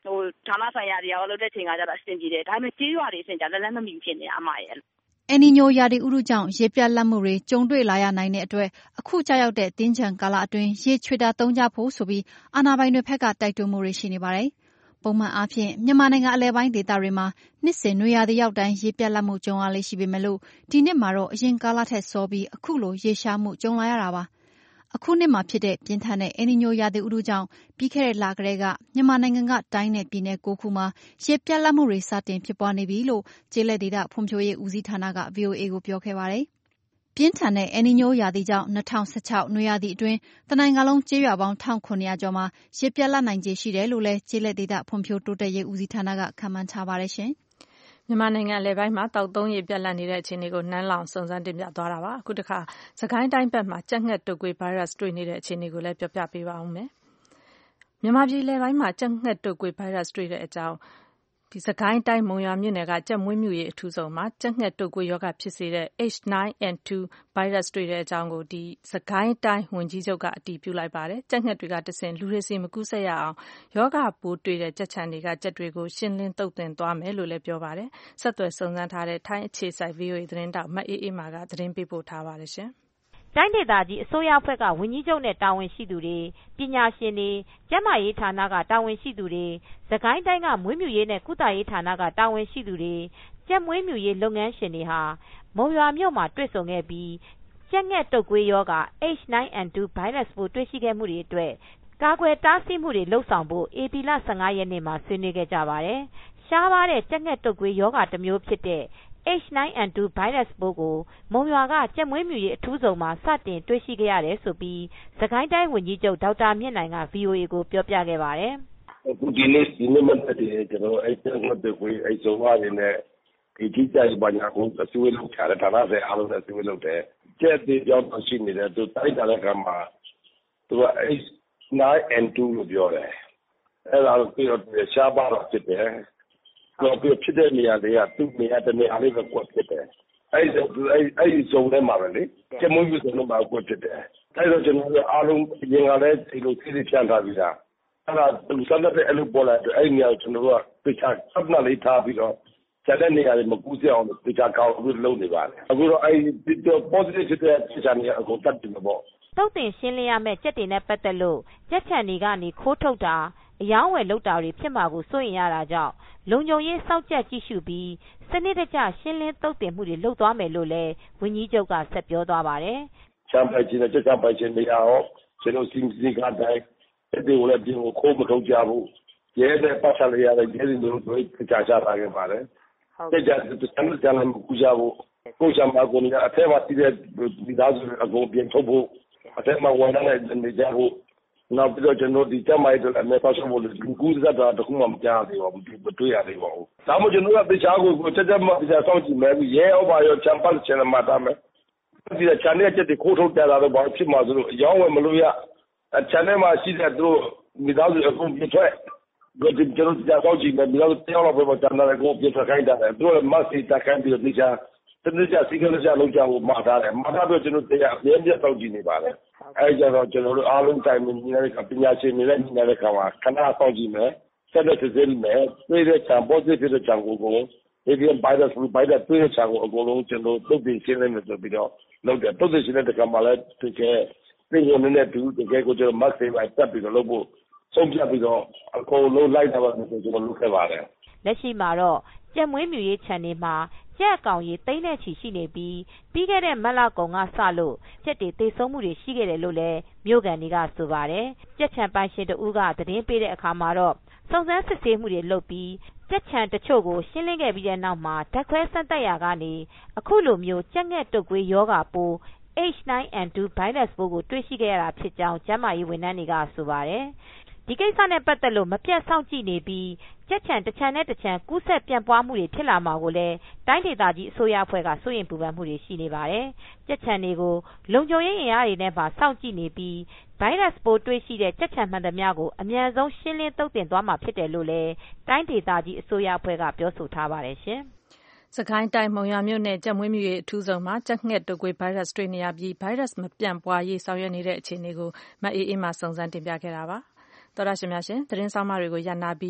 ဟိုဌာနဆိုင်ရာတွေရောလုပ်တဲ့ချိန်ကကြတော့အဆင်ပြေတယ်ဒါပေမဲ့ကြေးရွာတွေအဆင်ကြလက်လက်မမီဖြစ်နေတာအမရဲ့အယ်နီညိုရာသီဥတုကြောင့်ရေပြတ်လတ်မှုတွေကြုံတွေ့လာရနိုင်တဲ့အတွက်အခုကျရောက်တဲ့တင်းချံကာလအတွင်းရေချွေတာသုံးကြဖို့ဆိုပြီးအာဏာပိုင်တွေဘက်ကတိုက်တွန်းမှုတွေရှိနေပါတယ်။ပုံမှန်အားဖြင့်မြန်မာနိုင်ငံအလဲပိုင်းဒေသတွေမှာနှစ်စဉ်နွေရာသီရောက်တိုင်းရေပြတ်လတ်မှုကြုံရလေးရှိပေမဲ့လို့ဒီနှစ်မှာတော့အရင်ကာလထက်စောပြီးအခုလိုရေရှားမှုကြုံလာရတာပါ။အခုနှစ်မှာဖြစ်တဲ့ပြင်းထန်တဲ့အယ်နီညိုရာသီဥတုကြောင့်ပြီးခဲ့တဲ့လကတည်းကမြန်မာနိုင်ငံကတိုင်းနယ်ပြည်နယ်၉ခုမှာရေပြတ်လတ်မှုတွေစတင်ဖြစ်ပွားနေပြီလို့ကျေးလက်ဒေသဖွံ့ဖြိုးရေးဦးစီးဌာနက ဗွီအိုအေကိုပြောခဲ့ပါတယ်။ပြင်းထန်တဲ့အယ်နီညိုရာသီကြောင့်၂၀၁၆နွေရာသီအတွင်းတနိုင်ငံလုံးကျေးရွာပေါင်း၁၇၀၀ကျော်မှာရေပြတ်လတ်နိုင်ခြေရှိတယ်လို့လည်းကျေးလက်ဒေသဖွံ့ဖြိုးတိုးတက်ရေးဦးစီးဌာနကခန့်မှန်းထားပါတယ်ရှင်။မြန်မာနိုင်ငံအလယ်ပိုင်းမှာသောက်သုံးရေပြတ်လတ်နေတဲ့အခြေအနေကိုနန်းလောင်စုံစမ်းတင်ပြသွားတာပါအခုတခါစကိုင်းတိုင်းဘက်မှာကြက်ငှက်တုပ်ကွေးဗိုင်းရပ်စ်တွေ့နေတဲ့အခြေအနေကိုလည်းပြောပြပေးပါဦးမယ်မြန်မာပြည်အလယ်ပိုင်းမှာကြက်ငှက်တုပ်ကွေးဗိုင်းရပ်စ်တွေ့တဲ့အကြောင်းဒီစကိုင်းတိုင်းမုံရွာမြို့နယ်ကကြက်မွေးမြူရေးအထူးဆောင်မှာကြက်ငှက်တုပ်ကွေးရောဂါဖြစ်စေတဲ့ H nine N two ဗိုင်းရပ်စ်တွေ့တဲ့အကြောင်းကိုဒီစကိုင်းတိုင်းဝန်ကြီးချုပ်ကအတည်ပြုလိုက်ပါတယ်ကြက်ငှက်တွေကတဆင့်လူတွေစီမကူးစက်ရအောင်ရောဂါပိုးတွေ့တဲ့ကြက်ချန်တွေကကြက်တွေကိုရှင်းလင်းသုတ်သင်သွားမယ်လို့လည်းပြောပါတယ်ဆက်သွယ်စုံစမ်းထားတဲ့ထိုင်းအခြေစိုက် ဗွီအိုအေ သတင်းတောက်မအေးအေးမာကသတင်းပေးပို့ထားပါတယ်ရှင်တိုင်းဒေသကြီးအစိုးရအဖွဲ့ကဝန်ကြီးချုပ်နဲ့တာဝန်ရှိသူတွေပညာရှင်တွေကျန်းမာရေးဌာနကတာဝန်ရှိသူတွေစကိုင်းတိုင်းကမွေးမြူရေးနဲ့ကုသရေးဌာနကတာဝန်ရှိသူတွေကျက်မွေးမြူရေးလုပ်ငန်းရှင်တွေဟာမုံရွာမြို့မှာတွေ့ဆုံခဲ့ပြီးကြက်ငှက်တုပ်ကွေးရောဂါ H nine N two ဗိုင်းရပ်စ်ပိုးတွေ့ရှိခဲ့မှုတွေအတွက်ကာကွယ်တားဆီးမှုတွေလှုပ်ဆောင်ဖို့ဧပြီလ၁၅ရက်နေ့မှာဆွေးနွေးခဲ့ကြပါတယ်ရှားပါးတဲ့ကြက်ငှက်တုပ်ကွေးရောဂါတစ်မျိုးဖြစ်တဲ့H nine N two ဗိုင်းရပ်စ်ပိုးကိုမုံရွာကကြက်မွေးမြူရေးအထူးဆောင်မှာစတင်တွေ့ရှိခဲ့ရတယ်ဆိုပြီးစကိုင်းတိုင်းဝန်ကြီးချုပ်ဒေါက်တာမြင့်နိုင်က ဗွီအိုအေကိုပြောပြခဲ့ပါတယ်။အခုဒီနေ့ဒီနေ့မှတည်းကျွန်တော်အဲ့ကြက်ငှက်တုပ်ကွေးအဲ့ဆုံးရတဲ့ဒီကြီးကြိုင်ပညာကိုအစိုးရလုပ်ချတယ်ဌာနဆိုင်အားလုံးနဲ့အစိုးရလုပ်တယ်ကျက်တွေကြောင့်ရှိနေတယ်သူတိုက်တာလည်းကမှသူက H nine N two လို့ပြောတယ်အဲ့ဒါကိုပြီးတော့ရှားပါတော့ဖြစ်တယ်တော့ပြဖြစ်တဲ့နေရာတွေကသူ့နေရာတနေရာလေးပဲကွက်ဖြစ်တယ်အဲ့ဒါအဲ့အဲ့ဒီဇုံထဲမှာပဲလေကျမွေးမြူတဲ့မှာကွက်ဖြစ်တယ်အဲ့တော့ကျွန်တော်တို့အားလုံးရင်ကလည်းဒီလိုသိသိဖြန့်ထားပြီးသားအဲ့ဒါသူစမ်းတဲ့အလုပ်ပေါ်လာတဲ့အဲ့ဒီနေရာကျွန်တော်တို့ကပြချစပ်နာလေးထားပြီးတော့ကျတဲ့နေရာတွေမကူးစက်အောင်ပြချကောင်းပြီးလုပ်နေပါတယ်အခုတော့အဲ့ဒီ positive ဖြစ်တဲ့ပြချနေအကုန်တတ်တယ်ပေါ့သုတ်တင်ရှင်းလင်းရမယ့်ကြက်တွေနဲ့ပတ်သက်လို့ကြက်ချန်တွေကနေခိုးထုတ်တာအယောင်းဝယ်လုပ်တာတွေဖြစ်မှာကိုစိုးရင်ရတာကြောင့်လုံခြုံရေးစောင့်ကြပ်ကြည့်ရှုပြီးစနစ်တကျရှင်းလင်းသုတ်တင်မှုတွေလုပ်သွားမယ်လို့လည်းဝန်ကြီးချုပ်ကဆက်ပြောသွားပါတယ်။ချမ်းပိုင်ခြင်းနဲ့ကြက်ချမ်းပိုင်ခြင်းတွေအောင်ကျွန်တော်စီစီကတိုင်းဒီလိုလည်းဒီကိုခိုးမထုတ်ကြဘူး။ရဲတဲ့ပတ်ချလိုက်ရတဲ့ရဲတွေတို့တွေကြာချတာခဲ့ပါတယ်။တဲ့ကြတဲ့စံတမ်းကိုကူကြဖို့ကိုချမ်းပါကုန်ကအထက်မှာတည်တဲ့ဒီသားစုအကုန်ပြင်ထုတ်ဖို့အထက်မှာဝန်ထမ်းတွေနေကြဖို့နောက်ပြီးတော့ကျွန်တော်ဒီကျမိုက်တွေအမေပါဆိုလို့ဒီကူးစက်တာတခုမှမကြားသေးပါဘူးဒီမတွေ့ရသေးပါဘူး။ဒါမှကျွန်တော်ကတခြားကိုချက်ချက်မှတခြားစောင့်ကြည့်မယ်ရဲဩဘာရောချမ်ပတ်ချင်မှတာမယ်။ဒီချန်နယ်ချက်တွေခိုးထုတ်ကြတာတော့ဘာဖြစ်မှာဆိုလို့အယောင်းဝယ်မလို့ရချန်နယ်မှာရှိတဲ့သူမိသားစုအကုန်ပြထွက်ဒီကျွန်တော်ကြားစောင့်ကြည့်မယ်မိသားစုတရားတော်ပေါ်ချန်နယ်ကိုပြထွက်ခိုင်းတာတယ်သူကမတ်စီတက်ခိုင်းပြီးတော့တခြားတနည်းကြစီကလေးကြလောက်ကြဖို့မှားထားတယ်မှားထားတော့ကျွန်တော်တရားအမြဲတမ်းစောင့်ကြည့်နေပါတယ်အဲကြတော့ကျွန်တော်တို့အားလုံးတိုင်ပင်ညီနေတဲ့ပညာရှင်တွေနဲ့ညီနေတဲ့ခါမှာခဏစောင့်ကြည့်မယ်ဆက်လက်စစ်ဆေးမယ်တွေ့တဲ့ချံ positive တဲ့ချံကိုကိုဒီဒီဗိုင်းရပ်စ်ဗိုင်းရပ်စ်တွေ့တဲ့ချံကိုအကုန်လုံးကျွန်တော်တုတ်တင်ရှင်းနေမယ်ဆိုပြီးတော့လုပ်တယ်တုတ်တင်ရှင်းတဲ့ခါမှာလည်းတကယ်ပြင်ရုံနဲ့တူတကယ်ကိုကျွန်တော် mask တွေတက်ပြီးတော့လုပ်ဖို့ဆုံးဖြတ်ပြီးတော့အကုန်လုံးလိုက်တာပါဆိုကျွန်တော်လုပ်ခဲ့ပါတယ်လက်ရှိမှာတော့ကြက်မွေးမြူရေးခြံတွေမှာကြက်အကောင်ရေသိန်းနဲ့ချီရှိနေပြီးပြီးခဲ့တဲ့မတ်လကုန်ကစလို့ကြက်တွေသေဆုံးမှုတွေရှိခဲ့တယ်လို့လည်းမြို့ကန်တွေကဆိုပါတယ်ကြက်ခြံပိုင်ရှင်တဦးကသတင်းပေးတဲ့အခါမှာတော့စုံစမ်းစစ်ဆေးမှုတွေလုပ်ပြီးကြက်ခြံတချို့ကိုရှင်းလင်းခဲ့ပြီးတဲ့နောက်မှာဓာတ်ခွဲစမ်းသပ်ရာကနေအခုလိုမျိုးကြက်ငှက်တုပ်ကွေးရောဂါပိုး H nine N two ဗိုင်းရပ်စ်ပိုးကိုတွေ့ရှိခဲ့ရတာဖြစ်ကြောင်းကျန်းမာရေးဝန်ထမ်းတွေကဆိုပါတယ်ဒီကိစ္စနဲ့ပတ်သက်လို့မပြတ်စောင့်ကြည့်နေပြီးကြက်ချံတစ်ချံနဲ့တစ်ချံကူးဆက်ပြန့်ပွားမှုတွေဖြစ်လာမှာကိုလည်းတိုင်းဒေသကြီးအစိုးရအဖွဲ့ကစိုးရိမ်ပူပန်မှုတွေရှိနေပါတယ်။ကြက်ချံတွေကိုလုံခြုံရေးအင်အားတွေနဲ့ပါစောင့်ကြည့်နေပြီးဗိုင်းရပ်စ်ပိုးတွေ့ရှိတဲ့ကြက်ချံမှန်သမျှကိုအမြန်ဆုံးရှင်းလင်းသုတ်သင်သွားမှာဖြစ်တယ်လို့လည်းတိုင်းဒေသကြီးအစိုးရအဖွဲ့ကပြောဆိုထားပါတယ်ရှင်။စကိုင်းတိုင်းမုံရွာမြို့နယ်ကြက်မွေးမြူရေးအထူးဆောင်မှာကြက်ငှက်တုပ်ကွေးဗိုင်းရပ်စ်တွေ့နေရပြီးဗိုင်းရပ်စ်မပြန့်ပွားရေးဆောင်ရွက်နေတဲ့အခြေအနေကိုမအေးအေးမှစုံစမ်းတင်ပြခဲ့တာပါ။သောတရှင်များရှင်သတင်းဆောင်မတွေကိုရနာပြီး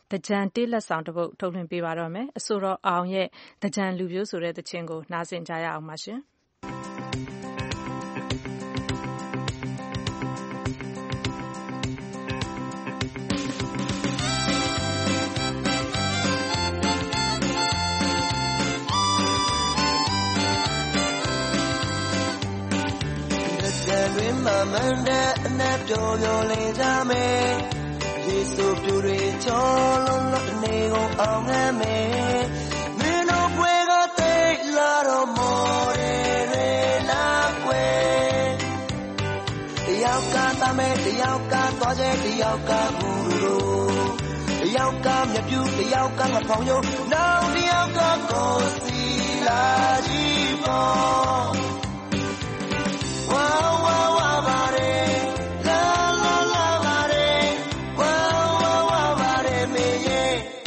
သင်္ကြန်တေးလက်ဆောင်တစ်ပုဒ်ထုတ်လွှင့်ပေးပါတော့မယ်အဆိုတော်အောင်ရဲ့သင်္ကြန်လူမျိုးဆိုတဲ့သီချင်းကိုနားဆင်ကြရအောင်ပါရှင်မန်တဲ့အနက်ပြောပြောလေးကြမယ်ယေရှုပြူတွေချောလုံးလုံးနေကုန်အောင်ငမ်းမယ်မင်းတို့ဘွယ်ကတိတ်လာတော့မော်ရဲရဲလာကွယ်တယောက်ကတမဲတယောက်ကသွားကျဲတယောက်ကဘူးလို့တယောက်ကမြပြူတယောက်ကငဖောင်ယုံနောက်တယောက်ကကိုစီလာကြီးပေါ်ဝါဝါဝါပါရဲလာလာလာပါရဲဝါဝါဝါပါရဲမေယေ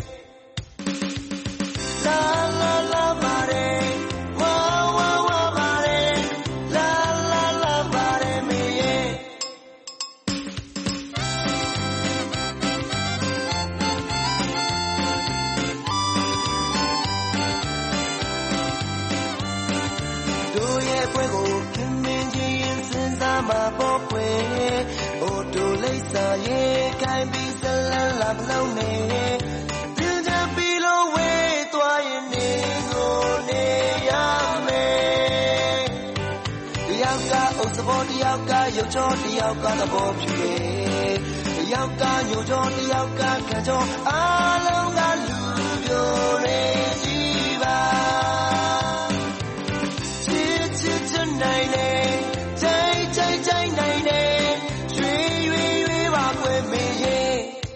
လာလာလာပါရဲဝါဝါဝါပါရဲလာလာလာပါရဲမေယေတို့ရဲ့ပွဲကိုမပေါ်ပွေအိုတိုလိပ်စာရေးခိုင်းပြီးဇလန်းလာမလုံးနေပြင်းချပြီးလို့ဝေးသွားရင်နေကိုနေရမယ်တယောက်ကအုပ်စပေါ်တယောက်ကရုပ်ချောတယောက်ကသဘောဖြူတယ်တယောက်ကညိုချောတယောက်ကခံချောအားလုံးကလူပြိုနေရှိပါချစ်ချစ်ချစ်နိုင်နေใจในเนช่วยရွေရွေပါကွယ်မေရဲ့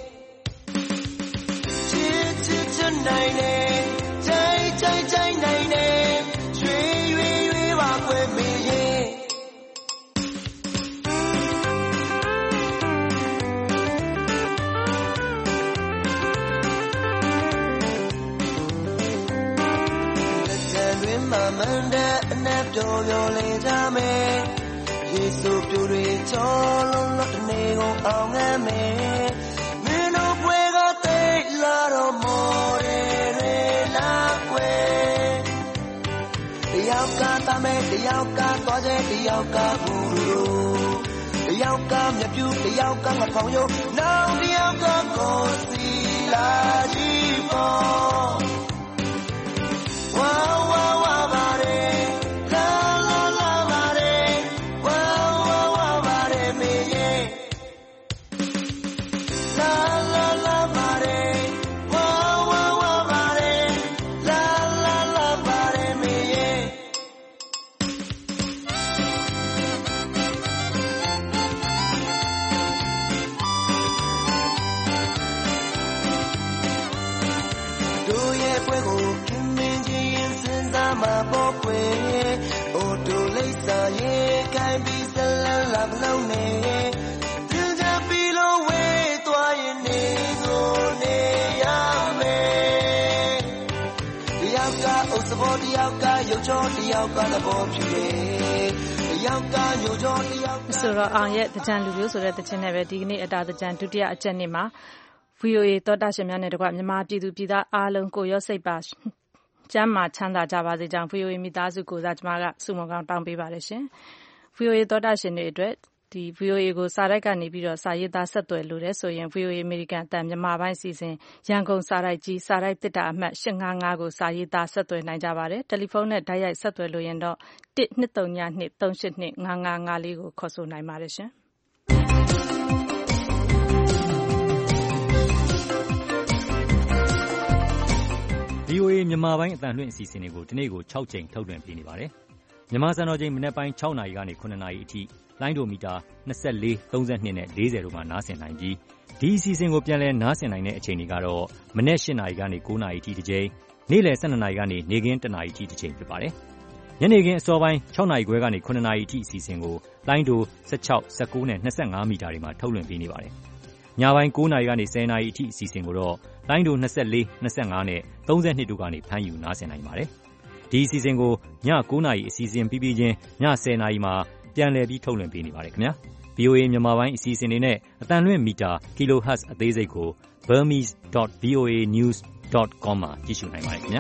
ချစ်ချစ်ချစ်နိုင်နေใจใจใจနိုင်နေช่วยရွေရွေပါကွယ်မေရဲ့လက်ချံတွင်မှမန်တဲ့အနက်ပြောပြောလေးကြမယ်ယေရှုပြူတွေချောလုံးလုံးနေကုန်အောင်ငမ်းမယ်မင်းတို့ဘွယ်ကတိတ်လာတော့မော်ရဲရဲလာကွယ်တယောက်ကတမဲတယောက်ကသွားကျဲတယောက်ကဘူးလို့တယောက်ကမြပြူတယောက်ကငဖောင်ယုံနောက်တယောက်ကကိုစီလာကြီးပေါ်ဝါဝါဝါပါရဲမလုံးနေပြင်းချပြီးလို့ဝေးသွားရင်နေကိုနေရမယ်တယောက်ကအုပ်စပေါ်တယောက်ကရုပ်ချောတယောက်ကသဘောဖြူတယ်တယောက်ကညိုချောတယောက်ကဆိုတော့အောင်ရဲ့သင်္ကြန်လူမျိုးဆိုတဲ့သီချင်းနဲ့ပဲဒီကနေ့အတာသင်္ကြန်ဒုတိယအကျက်နေ့မှာ ဗွီအိုအေ သောတာရှင်များနဲ့တကွမြန်မာပြည်သူပြည်သားအားလုံးကိုရောစိတ်ပါကျမ်းမာချမ်းသာကြပါစေကြောင်း ဗွီအိုအေ မိသားစုကိုစားကျွန်မကဆုမွန်ကောင်းတောင်းပေးပါတယ်ရှင်။ ဗွီအိုအေ သောတာရှင်တွေအတွက်ဒီ ဗွီအိုအေ ကိုစာတိုက်ကနေပြီးတော့စာရေးသားဆက်သွယ်လို့တယ်ဆိုရင် ဗွီအိုအေ အမေရိကန်အသံမြန်မာပိုင်းစီစဉ်ရန်ကုန်စာတိုက်ကြီးစာတိုက်တစ်တာအမှတ်၈၅၅ကိုစာရေးသားဆက်သွယ်နိုင်ကြပါတယ်။တယ်လီဖုန်းနဲ့တိုက်ရိုက်ဆက်သွယ်လို့ရင်တော့၁ ၂ ၃ ည ၂ ၃ ၈ ၂ ၅၅၅၄ကိုခေါ်ဆိုနိုင်ပါတယ်ရှင်။ဗွီအိုအေ မြန်မာပိုင်းအသံလွှင့်အစီအစဉ်တွေကိုဒီနေ့ကို၆ကြိမ်ထုတ်လွှင့်ပေးနေပါတယ်။မြန်မာစံတော်ချိန်မနက်ပိုင်း၆နာရီကနေ၇နာရီအထိလိုင်းဒိုမီတာ၂၄၊၃၂နဲ့၄၀တို့မှာနားဆင်နိုင်ပြီးဒီအစီအစဉ်ကိုပြန်လည်နားဆင်နိုင်တဲ့အချိန်တွေကတော့မနက်၈နာရီကနေ၉နာရီအထိတစ်ကြိမ်၊နေ့လယ်၁၂နာရီကနေနေ့ခင်း၁နာရီအထိတစ်ကြိမ်ဖြစ်ပါတယ်။ညနေခင်းအစောပိုင်း၆နာရီခွဲကနေ၇နာရီအထိအစီအစဉ်ကိုလိုင်းဒို၁၆၊၁၉နဲ့၂၅မီတာတွေမှာထုတ်လွှင့်ပေးနေပါတယ်။ညပိုင်း၉နာရီကနေ၁၀နာရီအထိအစီအစဉ်ကိုတော့လိုင်းဒို၂၄၊၂၅နဲ့၃၂တို့ကနေဖမ်းယူနားဆင်နိုင်ပါတယ်။ဒီအစီအစဉ်ကိုည၉နာရီအစီအစဉ်ပြီးပြီးချင်းည၁၀နာရီမှာပြန်လည်ပြီးထုတ်လွှင့်ပေးနေပါတယ်ခင်ဗျာ။ဗွီအိုအေ မြန်မာပိုင်းအစီအစဉ်တွေနဲ့အသံလွှင့်မီတာ kilohertz အသေးစိတ်ကို burmese dot voa news dot com မှာကြည့်ရှုနိုင်ပါတယ်ခင်ဗျာ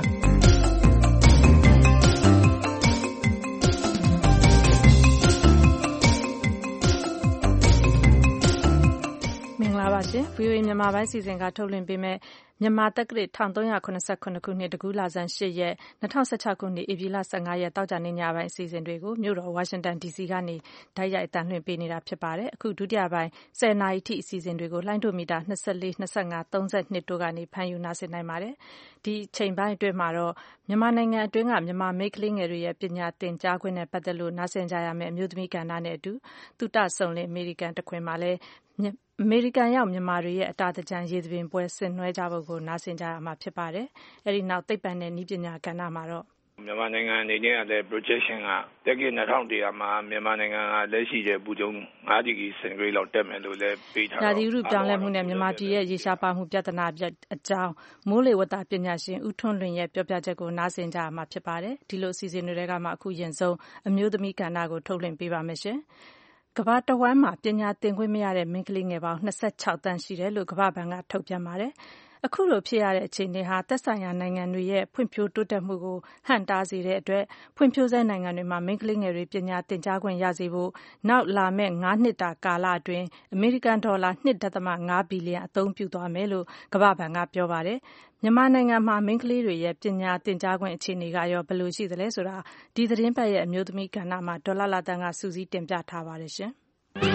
မင်္ဂလာပါရှင် ဗွီအိုအေ မြန်မာပိုင်းစီစဉ်ကထုတ်လွှင့်ပေးမယ့်မြန်မာတက္ကရာတစ် 1387 ခုနှစ်တကူးလဆန်း ၈ ရက်၂၀၁၆ ခုနှစ်ဧပြီလ ၁၅ ရက်သောကြာနေ့ညပိုင်းအစီအစဉ်တွေကိုမြို့တော်ဝါရှင်တန်ဒီစီကနေတိုက်ရိုက်အသံလွှင့်ပေးနေတာဖြစ်ပါတယ်။အခုဒုတိယပိုင်းဆယ်နာရီထိအစီအစဉ်တွေကိုလှိုင်းဒိုမီတာ၂၄ ၂၅ ၃၂တို့ကနေဖမ်းယူနားဆင်နိုင်ပါတယ်။ဒီချိန်ပိုင်းအတွင်းမှာတော့မြန်မာနိုင်ငံအတွင်းကမြန်မာမိန်းကလေးငယ်တွေရဲ့ပညာသင်ကြားခွင့်နဲ့ပတ်သက်လို့နားဆင်ကြရမယ့်အမျိုးသမီးကဏ္ဍနဲ့အတူသုတဆုံလင်အမေရိကန်တခွင်မှာလည်းအမေရိကန်ရောက်မြန်မာတွေရဲ့အတာသင်္ကြန်ရေသဘင်ပွဲဆင်နွှဲကြဖို့ကိုနားဆင်ကြရမှာဖြစ်ပါတယ်။အဲဒီနောက်သိပ္ပံနဲ့နည်းပညာကဏ္ဍမှာတော့မြန်မာနိုင်ငံအနေနဲ့လည်း projection ကတက္ကရာ၂၁၀၀မှာမြန်မာနိုင်ငံကလက်ရှိတဲ့ပူကျုံ၅ဒီဂရီစင်တီဂရိတ်လောက်တက်မယ်လို့လည်းပေးထားတာ။ရာသီဥတုပြောင်းလဲမှုနဲ့မြန်မာပြည်ရဲ့ရေရှားပါမှုပြဿနာအကြောင်းမိုးလေဝသပညာရှင်ဦးထွန်းလွင်ရဲ့ပြောပြချက်ကိုနားဆင်ကြရမှာဖြစ်ပါတယ်။ဒီလိုအစီအစဉ်တွေကမှအခုရင်ဆုံးအမျိုးသမီးကဏ္ဍကိုထုတ်လွှင့်ပေးပါမယ်ရှင်။ကမ္ဘာတဝှမ်းမှာပညာသင်ခွင့်မရတဲ့မိန်းကလေးငယ်ပေါင်း၂၆သန်းရှိတယ်လို့ကမ္ဘာ့ဘဏ်ကထုတ်ပြန်ပါတယ်။အခုလိုဖြစ်ရတဲ့အခြေအနေဟာသက်ဆိုင်ရာနိုင်ငံတွေရဲ့ဖွံ့ဖြိုးတိုးတက်မှုကိုဟန့်တားစေတဲ့အတွက်ဖွံ့ဖြိုးဆဲနိုင်ငံတွေမှာမိန်းကလေးငယ်တွေပညာသင်ကြားခွင့်ရစေဖို့နောက်လာမယ့်၅နှစ်တာကာလအတွင်းအမေရိကန်ဒေါ်လာ ၂.၅ ဘီလီယံအသုံးပြုသွားမယ်လို့ကမ္ဘာ့ဘဏ်ကပြောပါတယ်။မြန်မာနိုင်ငံမှာမိန်းကလေးတွေရဲ့ပညာသင်ကြားခွင့်အခြေအနေကရောဘယ်လိုရှိသလဲဆိုတာဒီသတင်းပတ်ရဲ့အမျိုးသမီးကဏ္ဍမှာဒေါ်လာလာတန်းကစူးစီးတင်ပြထားပါတယ်ရှင်။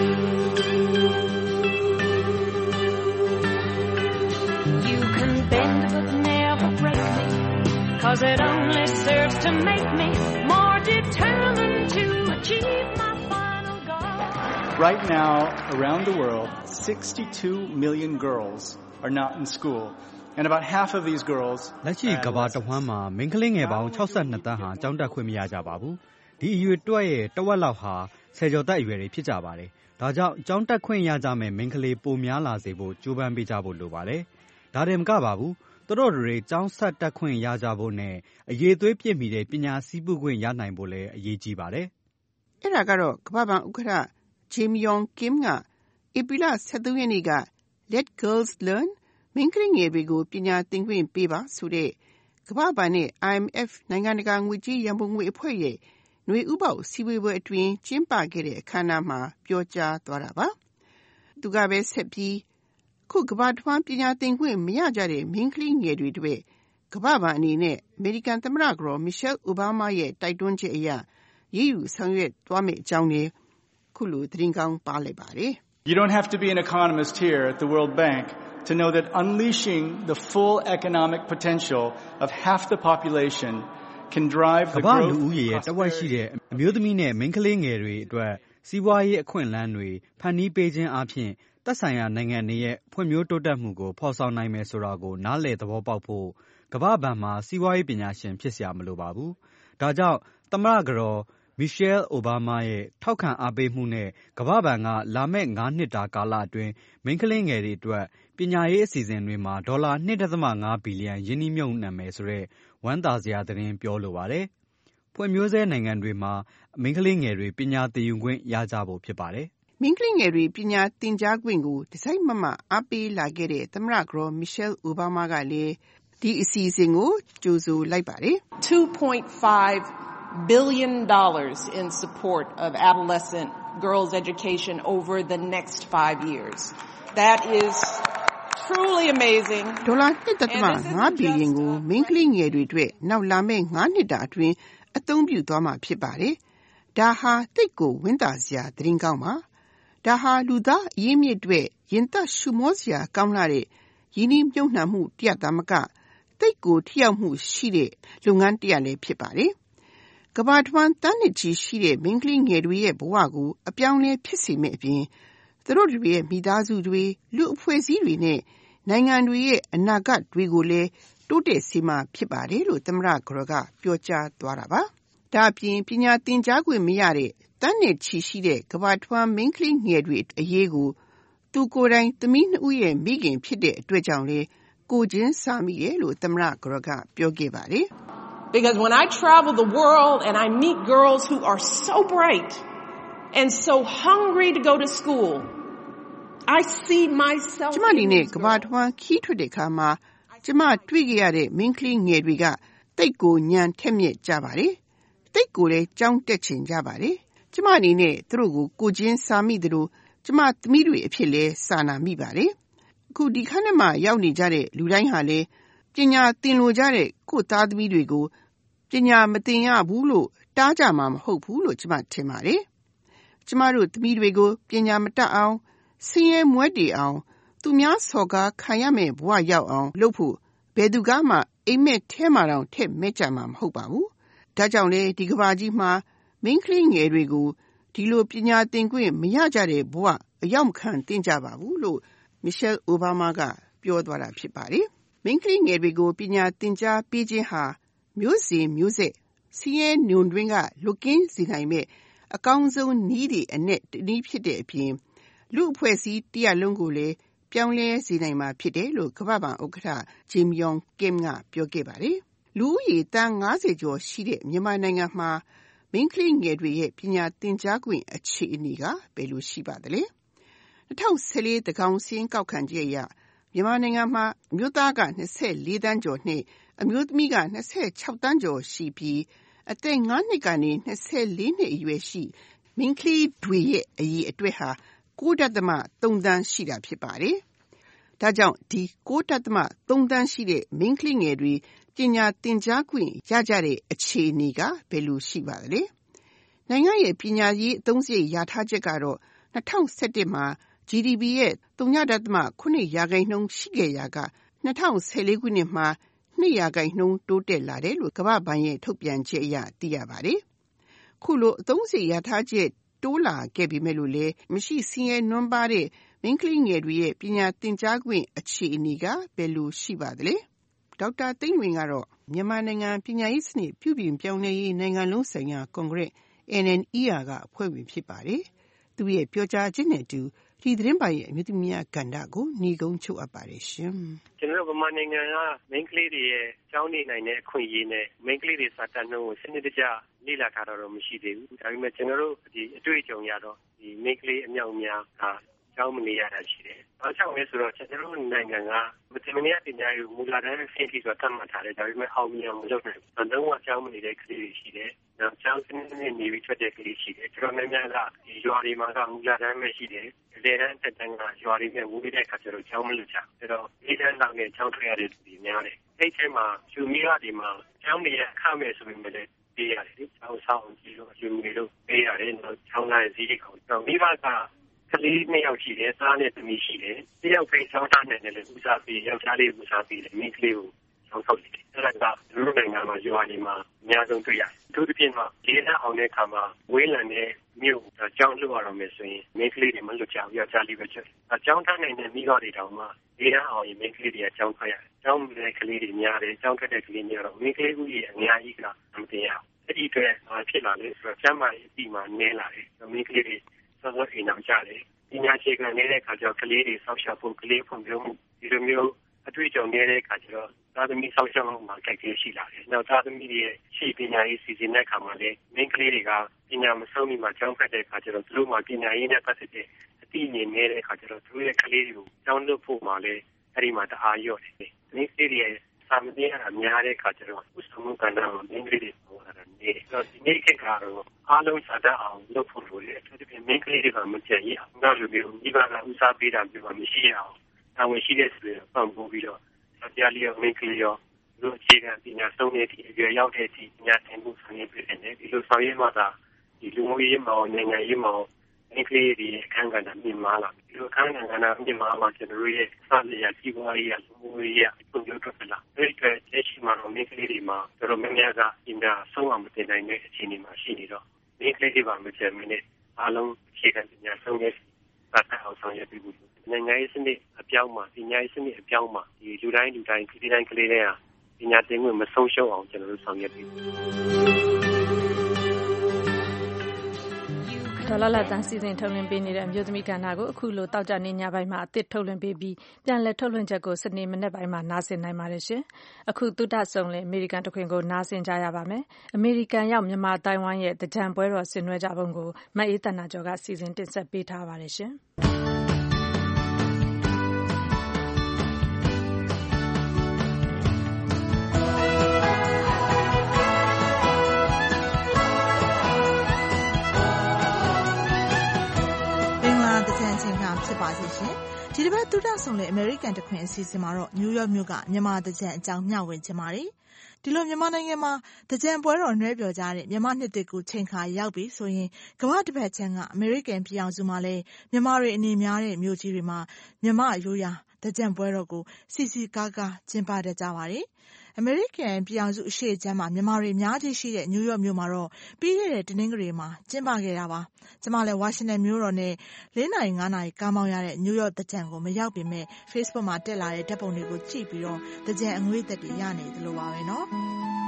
You can bend but never break me, 'cause it only serves to make me more determined to achieve my final goal. Right now, around the world, sixty-two million girls are not in school, and about half of these girls လက်ရှိကမ္ဘာတဝှမ်းမှာမိန်းကလေးငယ်ပေါင်း၆၂သန်းဟာကျောင်းတက်ခွင့်မရကြပါဘူး။ဒီအရွယ်တွက်ရဲ့တဝက်လောက်ဟာဆယ်ကျော်သက်အရွယ်တွေဖြစ်ကြပါတယ်။ဒါကြောင့်ကျောင်းတက်ခွင့်ရကြမယ့်မိန်းကလေးပိုများလာစေဖို့ကြိုးပမ်းပေးကြဖို့လိုပါတယ်။ဒါတင်မကပါဘူး။သူတို့တွေကျောင်းဆက်တက်ခွင့်ရကြဖို့နဲ့အရေးသွေးပြည့်မီတဲ့ပညာစည်းပူးခွင့်ရနိုင်ဖို့လည်းအရေးကြီးပါတယ်။အဲ့ဒါကတော့ကမ္ဘာ့ဘဏ်ဥက္ကဋ္ဌ Jim Yong Kim ကဧပြီလ၁၃ရက်နေ့က Let Girls Learn မိန်းကလေးငယ်တွေကိုပညာသင်ခွင့်ပေးပါဆိုတဲ့ကမ္ဘာ့ဘဏ်နဲ့ I M F နိုင်ငံတကာငွေကြေးရန်ပုံငွေအဖွဲ့ရဲ့ຫນွေဥပေါက်စည်းဝေးပွဲအတွင်းကျင်းပခဲ့တဲ့အခမ်းအနားမှာပြောကြားသွားတာပါ။သူကပဲဆက်ပြီးခုကမ္ဘာထွန်းပညာသင်ခွင့်မရကြတဲ့မိန်းကလေးငယ်တွေအတွက်ကမ္ဘာ့ဘဏ်အနေနဲ့အမေရိကန်သမ္မတကတော် Michelle Obama ရဲ့တိုက်တွန်းချက်အရရည်ယူဆောင်ရွက်သွားမယ့်အကြောင်းနဲ့ခုလိုသတင်းကောင်းပါလိုက်ပါတယ်။ You don't have to be an economist here at the World Bank to know that unleashing the full economic potential of half the population can drive the growth ကမ္ဘာလူဦးရေရဲ့တဝက်ရှိတဲ့အမျိုးသမီးနဲ့မိန်းကလေးငယ်တွေအတွက်စီးပွားရေးအခွင့်အလမ်းတွေဖန်တီးပေးခြင်းအပြင်သက်ဆိုင်ရာနိုင်ငံတွေရဲ့ဖွံ့ဖြိုးတိုးတက်မှုကိုဖော်ဆောင်နိုင်မယ်ဆိုတာကိုနားလည်သဘောပေါက်ဖို့ကမ္ဘာ့ဘဏ်မှာစီးပွားရေးပညာရှင်ဖြစ်စရာမလိုပါဘူး။ဒါကြောင့်သမ္မတကတော် Michelle Obama ရဲ့ထောက်ခံအားပေးမှုနဲ့ကမ္ဘာ့ဘဏ်ကလာမယ့်၅နှစ်တာကာလအတွင်းမိန်းကလေးငယ်တွေအတွက်ပညာရေးအစီအစဉ်တွေမှာဒေါ်လာ ၂.၅ ဘီလီယံရင်းနှီးမြှုပ်နှံမယ်ဆိုတဲ့ဝမ်းသာစရာသတင်းပြောလိုပါတယ်။ဖွံ့ဖြိုးဆဲနိုင်ငံတွေမှာမိန်းကလေးငယ်တွေပညာသင်ယူခွင့်ရကြဖို့ဖြစ်ပါတယ်။မိန်းကလေးငယ်တွေပညာသင်ကြားခွင့်ကိုတစိုက်မမအားပေးလာခဲ့တဲ့သမ္မတကတော် Michelle Obama ကလည်းဒီအစီအစဉ်ကိုကြိုဆိုလိုက်ပါတယ်။ two point five billion dollars in support of adolescent girls' education over the next five years. That is truly amazing. ဒေါ်လာ ၂.၅ ဘီလီယံကိုမိန်းကလေးငယ်တွေအတွက်နောက်လာမယ့်၅နှစ်တာအတွင်းအသုံးပြုသွားမှာဖြစ်ပါတယ်။ဒါဟာသိပ်ကိုဝမ်းသာစရာသတင်းကောင်းပါ။ဒါဟာလူသားအရင်းမြစ်အတွက်ရင်သက်ရှုမောစရာကောင်းလာတဲ့ရင်းနှီးမြှုပ်နှံမှုတရသမကသိပ်ကိုထိရောက်မှုရှိတဲ့လုပ်ငန်းတရလည်းဖြစ်ပါတယ်။ကမ္ဘာတဝှမ်းတန်းနှစ်ချီရှိတဲ့မိန်းကလေးငယ်တွေရဲ့ဘဝကိုအပြောင်းအလဲဖြစ်စေမယ့်အပြင်သူတို့တွေရဲ့မိသားစုတွေလူအဖွဲ့အစည်းတွေနဲ့နိုင်ငံတွေရဲ့အနာဂတ်တွေကိုလည်းတိုးတက်စေမှာဖြစ်ပါတယ်လို့သမ္မတကတော်ကပြောကြားသွားတာပါ။ဒါအပြင်ပညာသင်ကြားခွင့်မရတဲ့တန်းနှစ်ချီရှိတဲ့ကမ္ဘာတဝှမ်းမိန်းကလေးငယ်တွေအရေးကိုသူကိုယ်တိုင်သမီးနှစ်ဦးရဲ့မိခင်ဖြစ်တဲ့အတွက်ကြောင့်လေကိုချင်းစာမိတယ်လို့သမ္မတကတော်ကပြောခဲ့ပါတယ်။ Because when I travel the world and I meet girls who are so bright and so hungry to go to school. I see myself ကျမဒီနေ့ကဘာထွန်းခီးထွက်တဲ့ခါမှာကျမတွေ့ကြရတဲ့မိန်းကလေးငယ်တွေကတိတ်ကိုညံထက်မြက်ကြပါတယ်တိတ်ကိုလည်းကြောင်းတက်ချင်ကြပါတယ်ကျမအနေနဲ့သူတို့ကိုကိုချင်းစာမိသလိုကျမသမီးတွေအဖြစ်လဲစာနာမိပါတယ်အခုဒီခါနဲ့မှရောက်နေကြတဲ့လူတိုင်းဟာလေပညာသင်လိုကြတဲ့ကိုသားသမီးတွေကိုပညာမသင်ရဘူးလို့တားကြမှာမဟုတ်ဘူးလို့ကျမထင်ပါတယ်ကျမတို့သမီးတွေကိုပညာမတတ်အောင်ဆင်းရဲမွဲတေအောင်သူများစော်ကားခံရမယ့်ဘဝရောက်အောင်လုပ်ဖို့ဘယ်သူကမှအိမ်မက်ထဲမှာတော့ထက်မဲ့ကြမှာမဟုတ်ပါဘူးဒါကြောင့်လေဒီကဘာကြီးမှာမိန်းကလေးငယ်တွေကိုဒီလိုပညာသင်ခွင့်မရကြတဲ့ဘဝအရောက်မခံသင်ကြပါဘူးလို့ Michelle Obama ကပြောသွားတာဖြစ်ပါတယ်မိန်းကလေးငယ်တွေကိုပညာသင်ကြားပေးခြင်းဟာမျိုးစေ့မျိုးဆက်ဆင်းရဲညွန်တွင်းကလွတ်ကင်းစေနိုင်မဲ့အကောင်းဆုံးနည်းတွေအနက်တနည်းဖြစ်တဲ့အပြင်လူအဖွဲ့အစည်းတရားလုံးကိုလည်းပြောင်းလဲစေနိုင်မှာဖြစ်တယ်လို့ကမ္ဘာ့ဘဏ်ဥက္ကဋ္ဌ Jim Yong Kim ကပြောခဲ့ပါတယ်လူဦးရေတန်း၅၀ကျော်ရှိတဲ့မြန်မာနိုင်ငံမှာမိန်းကလေးငယ်တွေရဲ့ပညာသင်ကြားခွင့်အခြေအနေကဘယ်လိုရှိပါသလဲ၂၀၁၄သန်းခေါင်စာရင်းကောက်ခံချက်အရမြန်မာနိုင်ငံမှာအမျိုးသားက၂၄သန်းကျော်နဲ့အမျိုးသမီးက၂၆သန်းကျော်ရှိပြီးအသက်၅နှစ်ကနေ၂၄နှစ်အရွယ်ရှိမိန်းကလေးတွေရဲ့အရေးအတွက်ဟာ၉.၃သန်းရှိတာဖြစ်ပါတယ်။ဒါကြောင့်ဒီ၉.၃သန်းရှိတဲ့မိန်းကလေးငယ်တွေပညာသင်ကြားခွင့်ရကြတဲ့အခြေအနေကဘယ်လိုရှိပါသလဲ။နိုင်ငံရဲ့ပညာရေးအသုံးစရိတ်လျာထားချက်ကတော့၂၀၁၁မှာ ဂျီဒီပီ ရဲ့ ဝ.၇ ရာခိုင်နှုန်းရှိခဲ့ရာက၂၀၁၄ခုနှစ်မှာ၂ရာခိုင်နှုန်းတိုးတက်လာတယ်လို့ကမ္ဘာ့ဘဏ်ရဲ့ထုတ်ပြန်ချက်အရသိရပါတယ်။ခုလိုအသုံးစရိတ်လျာထားချက်တိုးလာခဲ့ပေမဲ့လို့လည်းမရှိဆင်းရဲနွမ်းပါးတဲ့မိန်းကလေးငယ်တွေရဲ့ပညာသင်ကြားခွင့်အခြေအနေကဘယ်လိုရှိပါသလဲ။ဒေါက်တာသိန်းဝင်းကတော့မြန်မာနိုင်ငံပညာရေးစနစ်ပြုပြင်ပြောင်းလဲရေးနိုင်ငံလုံးဆိုင်ရာကွန်ဂရက် N N E R ကအဖွဲ့ဝင်ဖြစ်ပါတယ်။သူရဲ့ပြောကြားချက်နဲ့အတူဒီသတင်းပါရဲ့အမျိုးသမီးများကဏ္ဍကိုညီကုန်းချုပ်အပ်ပါတယ်ရှင်။ကျွန်တော်တို့ဗမာနိုင်ငံကမိန်းကလေးတွေရဲ့ကျောင်းနေနိုင်တဲ့အခွင့်အရေးနဲ့မိန်းကလေးတွေစာတတ်နှုန်းကိုစနစ်တကျလေ့လာထားတော့မရှိသေးဘူး။ဒါပေမဲ့ကျွန်တော်တို့ဒီအတွေ့အကြုံရတော့ဒီမိန်းကလေးအမြောက်အများကကျောင်းမနေရတာရှိတယ်။အားကြောင့်လဲဆိုတော့ကျွန်တော်တို့နိုင်ငံကမတင်မရပညာရေးမူလာတန်းဆင့်ပြီးတော့တတ်မှတ်ထားတယ်။ဒါပေမဲ့အောင်မြင်အောင်မလုပ်နိုင်ဘူး။လုံးဝကျောင်းမနေတဲ့ကလေးတွေရှိတယ်။နောက်ကျောင်းစနစ်နဲ့နေပြီးထွက်တဲ့ကလေးရှိတယ်။ကျွန်တော်များများကဒီရွာတွေမှာကမူလာတန်းပဲရှိတယ်။လေတန်းတက်တန်းကရွာတွေနဲ့ဝေးတဲ့အခါကျတော့ကျောင်းမလို့ချ။အဲတော့လေတန်းတောင်နဲ့ကျောင်းထွက်ရတဲ့လူတွေများတယ်။အဲ့ချိန်မှာယူမီယာဒီမှာကျောင်းနေရခမဲ့ဆိုပေမဲ့လည်းပေးရတယ်လေ။ကျောင်းဆောင်ကြီးလို့ယူမီလို့ပေးရတယ်။နောက်ကျောင်းသားရဲ့ဈေးကောင်တော့မိဘကကလေးနှစ်ယောက်ရှိတယ်သားနဲ့သမီးရှိတယ်တယောက်ဖိတ်ချောင်းထားနေတယ်လေဦးစားပေးယောက်ျားလေးဦးစားပေးတယ်မိန်းကလေးကိုချောင်းဆောက်တယ်အဲ့ဒါကလူနိုင်ငံမှာရွာတွေမှာအများဆုံးတွေ့ရတယ်သူတို့ပြင်မှာဒေသအောင်တဲ့ခါမှာဝေးလံတဲ့မြို့ကျောင်းလွတ်ရတော့မယ်ဆိုရင်မိန်းကလေးတွေမလွတ်ကြဘူးယောက်ျားလေးပဲချက်အကျောင်းထားနိုင်တဲ့မိဘတွေတောင်မှဒေသအောင်ရင်မိန်းကလေးတွေကကျောင်းထွက်ရတယ်ကျောင်းတဲ့ကလေးတွေများတယ်ကျောင်းထွက်တဲ့ကလေးများတော့မိန်းကလေးဦးကြီးအများကြီးကမတင်ရအဲ့ဒီအတွက်ဖြစ်လာလဲဆိုတော့ကျမ်းမာရေးအပြီးမှနည်းလာတယ်မိန်းကလေးတွေစောစောအိမ်အောင်ကြတယ်ပညာရှိကနေတဲ့အခါကျတော့ကလေးတွေဆောက်ရှောက်ဖို့ကလေးဖွံ့ဖြိုးမှုဒီလိုမျိုးအတွေ့အကြုံနေတဲ့အခါကျတော့သာသမီဆောက်ရှောက်မှုမှာကြိုက်ကြရှိလာတယ်။နောက်သာသမီတွေရဲ့ရှေ့ပညာရေးစီစဉ်တဲ့အခါမှာလည်းမိန်းကလေးတွေကပညာမဆုံးမီမှာကျောင်းဖတ်တဲ့အခါကျတော့သူတို့မှာပညာရေးနဲ့ပတ်သက်တဲ့အသိဉာဏ်နေတဲ့အခါကျတော့သူတို့ရဲ့ကလေးတွေကိုကျောင်းလွတ်ဖို့မှာလည်းအဲ့ဒီမှာတအားရော့တယ်။မိန်းကလေးတွေရဲ့စာမသိရတာများတဲ့အခါကျတော့ဥစ္စာမှုကဏ္ဍမှာမိန်းကလေးတွေပေါ်လာတယ်။အဲ့တော့ဒီနေ့ခေတ်ကတော့အားလုံးစာတတ်အောင်လုပ်ဖို့လိုတယ်။သူတို့မိန်းကလေးတွေကမကြံ့ရအောင်နောက်လိုမျိုးဒီဘာကဥစားပေးတာမျိုးမရှိရအောင်တာဝန်ရှိတဲ့ဆိုရင်ပံ့ပိုးပြီးတော့တရားလျော်မိန်းကလေးရောလူအခြေခံပညာဆုံးတဲ့အထိအရွယ်ရောက်တဲ့အထိညာသင်မှုဆောင်ရွက်ပေးတယ်ဒီလိုဆောင်ရွက်မှသာဒီလူမျိုးရေးမှာနိုင်ငံရေးမှာမိန်းကလေးတွေအခန်းကဏ္ဍမြင့်မားလာဒီလိုအခန်းကဏ္ဍမြင့်မားမှာကျွန်တော်တို့ရဲ့စာလျာစီးပွားရေးလူမျိုးရေးပုံစံတွေဖြစ်လာဒီအတွက်အရှိမှာမိန်းကလေးတွေမှာတို့တို့များများကပညာဆုံးအောင်မတင်နိုင်တဲ့အခြေအနေမှာရှိနေတော့မိန်းကလေးတွေပါမကျန်မင်းနဲ့အားလုံးအခြေခံပညာဆုံးတဲ့ပတ်သက်အောင်ဆောင်ရွက်ပြီးဘူးနိုင်ငံရေးစနစ်အပြောင်းမှာပညာရေးစနစ်အပြောင်းမှာဒီလူတိုင်းလူတိုင်းပြည်တိုင်းကလေးတွေကပညာသင်ခွင့်မဆုံးရှုံးအောင်ကျွန်တော်တို့ဆောင်ရွက်ပြီးဒေါ်လာလာတန်စီစဉ်ထုတ်လွှင့်ပေးနေတဲ့အမျိုးသမီးကဏ္ဍကိုအခုလိုတောက်ကြနေညပိုင်းမှာအသစ်ထုတ်လွှင့်ပေးပြီးပြန်လည်ထုတ်လွှင့်ချက်ကိုစနေမနေ့ပိုင်းမှာနားဆင်နိုင်ပါတယ်ရှင်။အခုသုဒဆုံလေအမေရိကန်တခွင်ကိုနားဆင်ကြရပါမယ်။အမေရိကန်ရောက်မြန်မာတိုင်းဝိုင်းရဲ့တကြံပွဲတော်ဆင်နွှဲကြပုံကိုမအေးတနာကျော်ကစီစဉ်တင်ဆက်ပေးထားပါတယ်ရှင်။ဖြစ်ပါစေရှင်ဒီတစ်ပတ်သုဒဆုံလေအမေရိကန်တခွင်အစီအစဉ်မှာတော့နယူးယောက်မြို့ကမြန်မာတကြံအကြောင်းမျှဝေချင်ပါတယ်ဒီလိုမြန်မာနိုင်ငံမှာတကြံပွဲတော်နှဲပြောကြတဲ့မြန်မာနှစ်သစ်ကူချိန်ခါရောက်ပြီဆိုရင်ကမ္ဘာတစ်ပတ်ချမ်းကအမေရိကန်ပြည်အောင်စုမှာလည်းမြန်မာတွေအနေများတဲ့မြို့ကြီးတွေမှာမြန်မာရိုးရာတကြံပွဲတော်ကိုစီစီကားကားကျင်းပတတ်ကြပါတယ်အမေရိကန်ပြည်အောင်စုအရှေ့ချမ်းမှာမြန်မာတွေအများကြီးရှိတဲ့နယူးယောက်မြို့မှာတော့ပြီးခဲ့တဲ့တနင်္ဂနွေမှာကျင်းပခဲ့တာပါ။ကျွန်မလည်းဝါရှင်တန်မြို့တော်နဲ့၄နာရီ၅နာရီကားမောင်းရတဲ့နယူးယောက်တကြံကိုမရောက်ပေမဲ့ Facebook မှာတက်လာတဲ့ဓာတ်ပုံတွေကိုကြည့်ပြီးတော့တကြံအငွေ့သက်တွေရနေသလိုပါပဲနော်။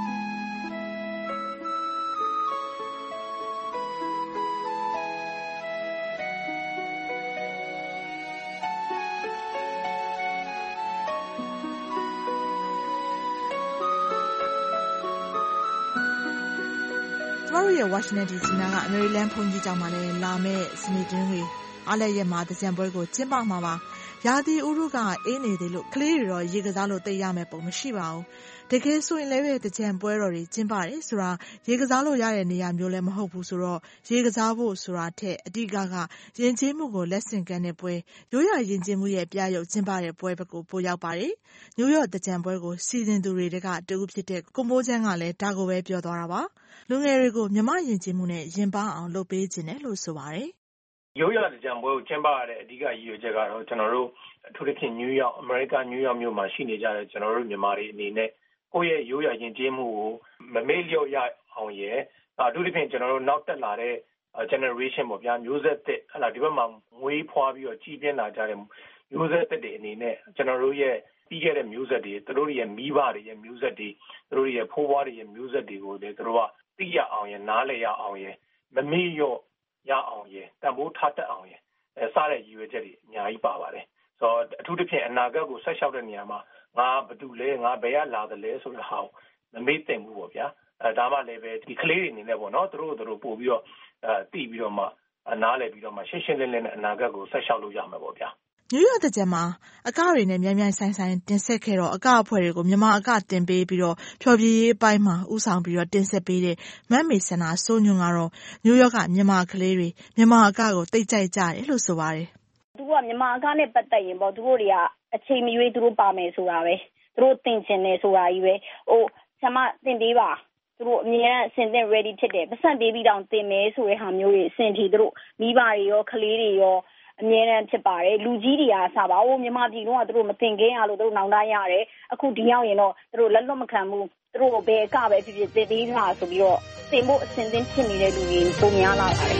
ကျမတို့ရဲ့ဝါရှင်တန်ဒီစီနာကအမေရိကန်ဘုန်းကြီးကျောင်းမှာလည်းလာမဲ့စနေတင်းတွေအားလည်းရက်မှာတကြံပွဲကိုကျင်းပမှာပါရာသီဥတုကအေးနေသေးလို့ကလေးတွေတော့ရေကစားလို့သိရမယ်ပုံမရှိပါဘူးတကယ်ဆိုရင်လည်းပဲတကြံပွဲတော်တွေကျင်းပါတယ်ဆိုတာရေကစားလို့ရတဲ့နေရာမျိုးလည်းမဟုတ်ဘူးဆိုတော့ရေကစားဖို့ဆိုတာထက်အဓိကကယဉ်ကျေးမှုကိုလက်ဆင့်ကမ်းတဲ့ပွဲရိုးရာယဉ်ကျေးမှုရဲ့ပြရုပ်ကျင်းပတဲ့ပွဲဘက်ကိုပို့ရောက်ပါတယ်နယူးယောက်တကြံပွဲကိုစီစဉ်သူတွေကတူဖြစ်တဲ့ကိုမိုးချမ်းကလည်းဒါကိုပဲပြောသွားတာပါလူငယ်တွေကိုမြမယဉ်ကျေးမှုနဲ့ယဉ်ပါအောင်လုပ်ပေးခြင်းတယ်လို့ဆိုပါတယ်ရိုးရာတကြံပွဲကိုကျင်းပရတဲ့အဓိကရည်ရွယ်ချက်ကတော့ကျွန်တော်တို့အထူးသဖြင့်နယူးယောက်အမေရိကန်နယူးယောက်မြို့မှာရှိနေကြတဲ့ကျွန်တော်တို့မြန်မာတွေအနေနဲ့ကိုယ့်ရဲ့ရိုးရာယဉ်ကျေးမှုကိုမမေ့လျော့ရအောင်ရယ်အထူးသဖြင့်ကျွန်တော်တို့နောက်တက်လာတဲ့ generation ပေါ့ဗျာမျိုးဆက်သစ်ဟလာဒီဘက်မှာမွေးဖွားပြီးတော့ကြီးပြင်းလာကြတဲ့မျိုးဆက်သစ်တွေအနေနဲ့ကျွန်တော်တို့ရဲ့ပြီးခဲ့တဲ့မျိုးဆက်တွေသူတို့ရဲ့မိဘတွေရဲ့မျိုးဆက်တွေသူတို့ရဲ့ဖိုးဖွားတွေရဲ့မျိုးဆက်တွေကိုလည်းသူတို့ကသိရအောင်ရယ်နားလည်ရအောင်ရယ်မမေ့လျော့ရအောင်ရယ်တန်ဖိုးထားတတ်အောင်ရယ်အဲစတဲ့ရည်ရွယ်ချက်တွေအများကြီးပါပါတယ်ဆိုတော့အထူးသဖြင့်အနာဂတ်ကိုဆက်လျှောက်တဲ့နေရာမှာငါဘာတူလဲငါဘယ်ရလာတယ်လဲဆိုတဲ့ဟာကိုမမေ့သင့်ဘူးပေါ့ဗျာအဲဒါမှလည်းပဲဒီကလေးတွေအနေနဲ့ပေါ့နော်သူတို့တို့ပို့ပြီးတော့အဲတည်ပြီးတော့မှနားလည်ပြီးတော့မှရှင်းရှင်းလင်းလင်းနဲ့အနာဂတ်ကိုဆက်လျှောက်လို့ရမှာပေါ့ဗျာနယူးယောက်တကြံမှာအကတွေနဲ့မြန်မြန်ဆိုင်ဆိုင်တင်ဆက်ခဲ့တော့အကအဖွဲ့တွေကိုမြန်မာအကတင်ပေးပြီးတော့ဖျော်ဖြေရေးအပိုင်းမှာဥဆောင်ပြီးတော့တင်ဆက်ပေးတဲ့မတ်မေစနာစိုးညွန့်ကတော့နယူးယောက်ကမြန်မာကလေးတွေမြန်မာအကကိုတိတ်ကြိုက်ကြတယ်လို့ဆိုပါတယ်သူကမြန်မာအကနဲ့ပတ်သက်ရင်ပေါ့သူတို့တွေကအချိန်မရွေးသူတို့ပါမယ်ဆိုတာပဲသူတို့သင်ချင်တယ်ဆိုတာကြီးပဲဟိုဆမသင်ပေးပါသူတို့အမြဲတမ်းအဆင်သင့် ready ဖြစ်တယ်ပတ်စံပေးပြီးတောင်သင်မယ်ဆိုတဲ့ဟာမျိုးတွေအဆင်ထိသူတို့မိဘတွေရောကလေးတွေရောအမြဲတမ်းဖြစ်ပါတယ်လူကြီးတွေအားစားပါဦးမြန်မာပြည်တော့သူတို့မသင်ခင်းရလို့သူတို့နောင်တရတယ်အခုဒီရောက်ရင်တော့သူတို့လက်လွတ်မခံဘူးသူတို့ဘယ်အကပဲဖြစ်ဖြစ်သင်ပေးတာဆိုပြီးတော့သင်ဖို့အဆင်သင့်ဖြစ်နေတဲ့လူတွေပုံများလာပါတယ်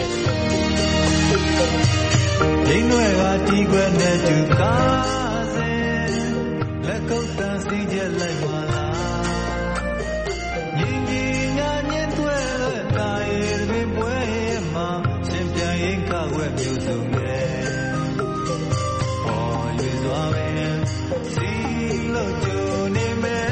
ဒိန်းတွေကတီးခွဲနဲ့တူကားစင်လက်ကုပ်တန်းစီးချက်လိုက်ပါလားညီညီညာညင်သွဲတာရဲ့ပင်ပွဲမှာရှင်ပြန်ရင်ကဝဲမျိုးစုံရဲ့ပေါ်ရွေစွာပင်စီလို့ကြုံနေမယ်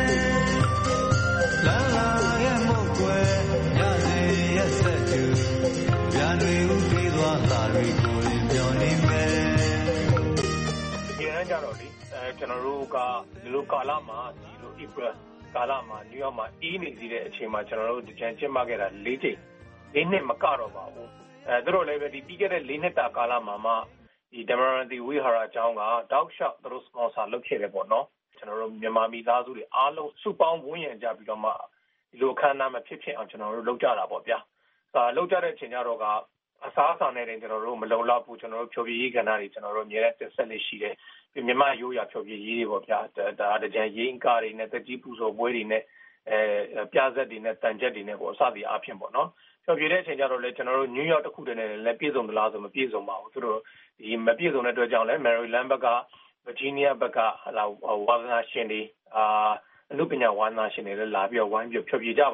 လာလာရဲ့မုတ်ွယ်ညစီရဲ့ဆက်ကျူဗျာတွေဥပြီးသွားတာတွေကိုပြောနေမယ်ဒီနေ့ကြတော့လေအဲကျွန်တော်တို့ကဒီလိုကာလမှာဒီလို April ကာလမှာနယူးယောက်မှာအေးနေသေးတဲ့အချိန်မှာကျွန်တော်တို့ကြံကျင်းပခဲ့တာ၄ချိန်၄နှစ်မကတော့ပါဘူးအဲသူတို့လည်းပဲဒီပြီးခဲ့တဲ့၄နှစ်တာကာလမှာမှဒီ Demarandi ဝိဟာရအကြောင်းကတောက်လျှောက်သူတို့ sponsor လုပ်ခဲ့တယ်ပေါ့နော်ကျွန်တော်တို့မြန်မာမိသားစုတွေအားလုံးစုပေါင်းဝန်းရံကြပြီးတော့မှဒီလိုအခမ်းအနားမဖြစ်ဖြစ်အောင်ကျွန်တော်တို့လုပ်ကြတာပေါ့ဗျာအဲလုပ်ကြတဲ့အချိန်ကျတော့ကအစားအစာနဲ့တင်ကျွန်တော်တို့မလုံလောက်ဘူးကျွန်တော်တို့ဖြောပြရေးကဏ္ဍတွေကျွန်တော်တို့အများနဲ့တက်ဆက်လေးရှိတယ်ပြီးမြန်မာရိုးရာဖြောပြရေးတွေပေါ့ဗျာဒါတကြံရင်းကားတွေနဲ့တကြီးပူဇော်ပွဲတွေနဲ့အဲပြဇက်တွေနဲ့တန်ချက်တွေနဲ့ပေါ့အစသည်အားဖြင့်ပေါ့နော်ဖြောပြတဲ့အချိန်ကျတော့လေကျွန်တော်တို့နယူးယောက်တစ်ခုတည်းနဲ့လည်းပြည့်စုံသလားဆိုမပြည့်စုံပါဘူးသူတို့ဒီမပြည့်စုံတဲ့အတွက်ကြောင့်လည်းမယ်ရီလန်းဘက်ကဗာဂျီးနီးယားဘက်ကဟလာဝါသနာရှင်တွေအာအနုပညာဝါသနာရှင်တွေလည်းလာပြီးတော့ဝိုင်းပြီးဖြောပြကြပါတယ်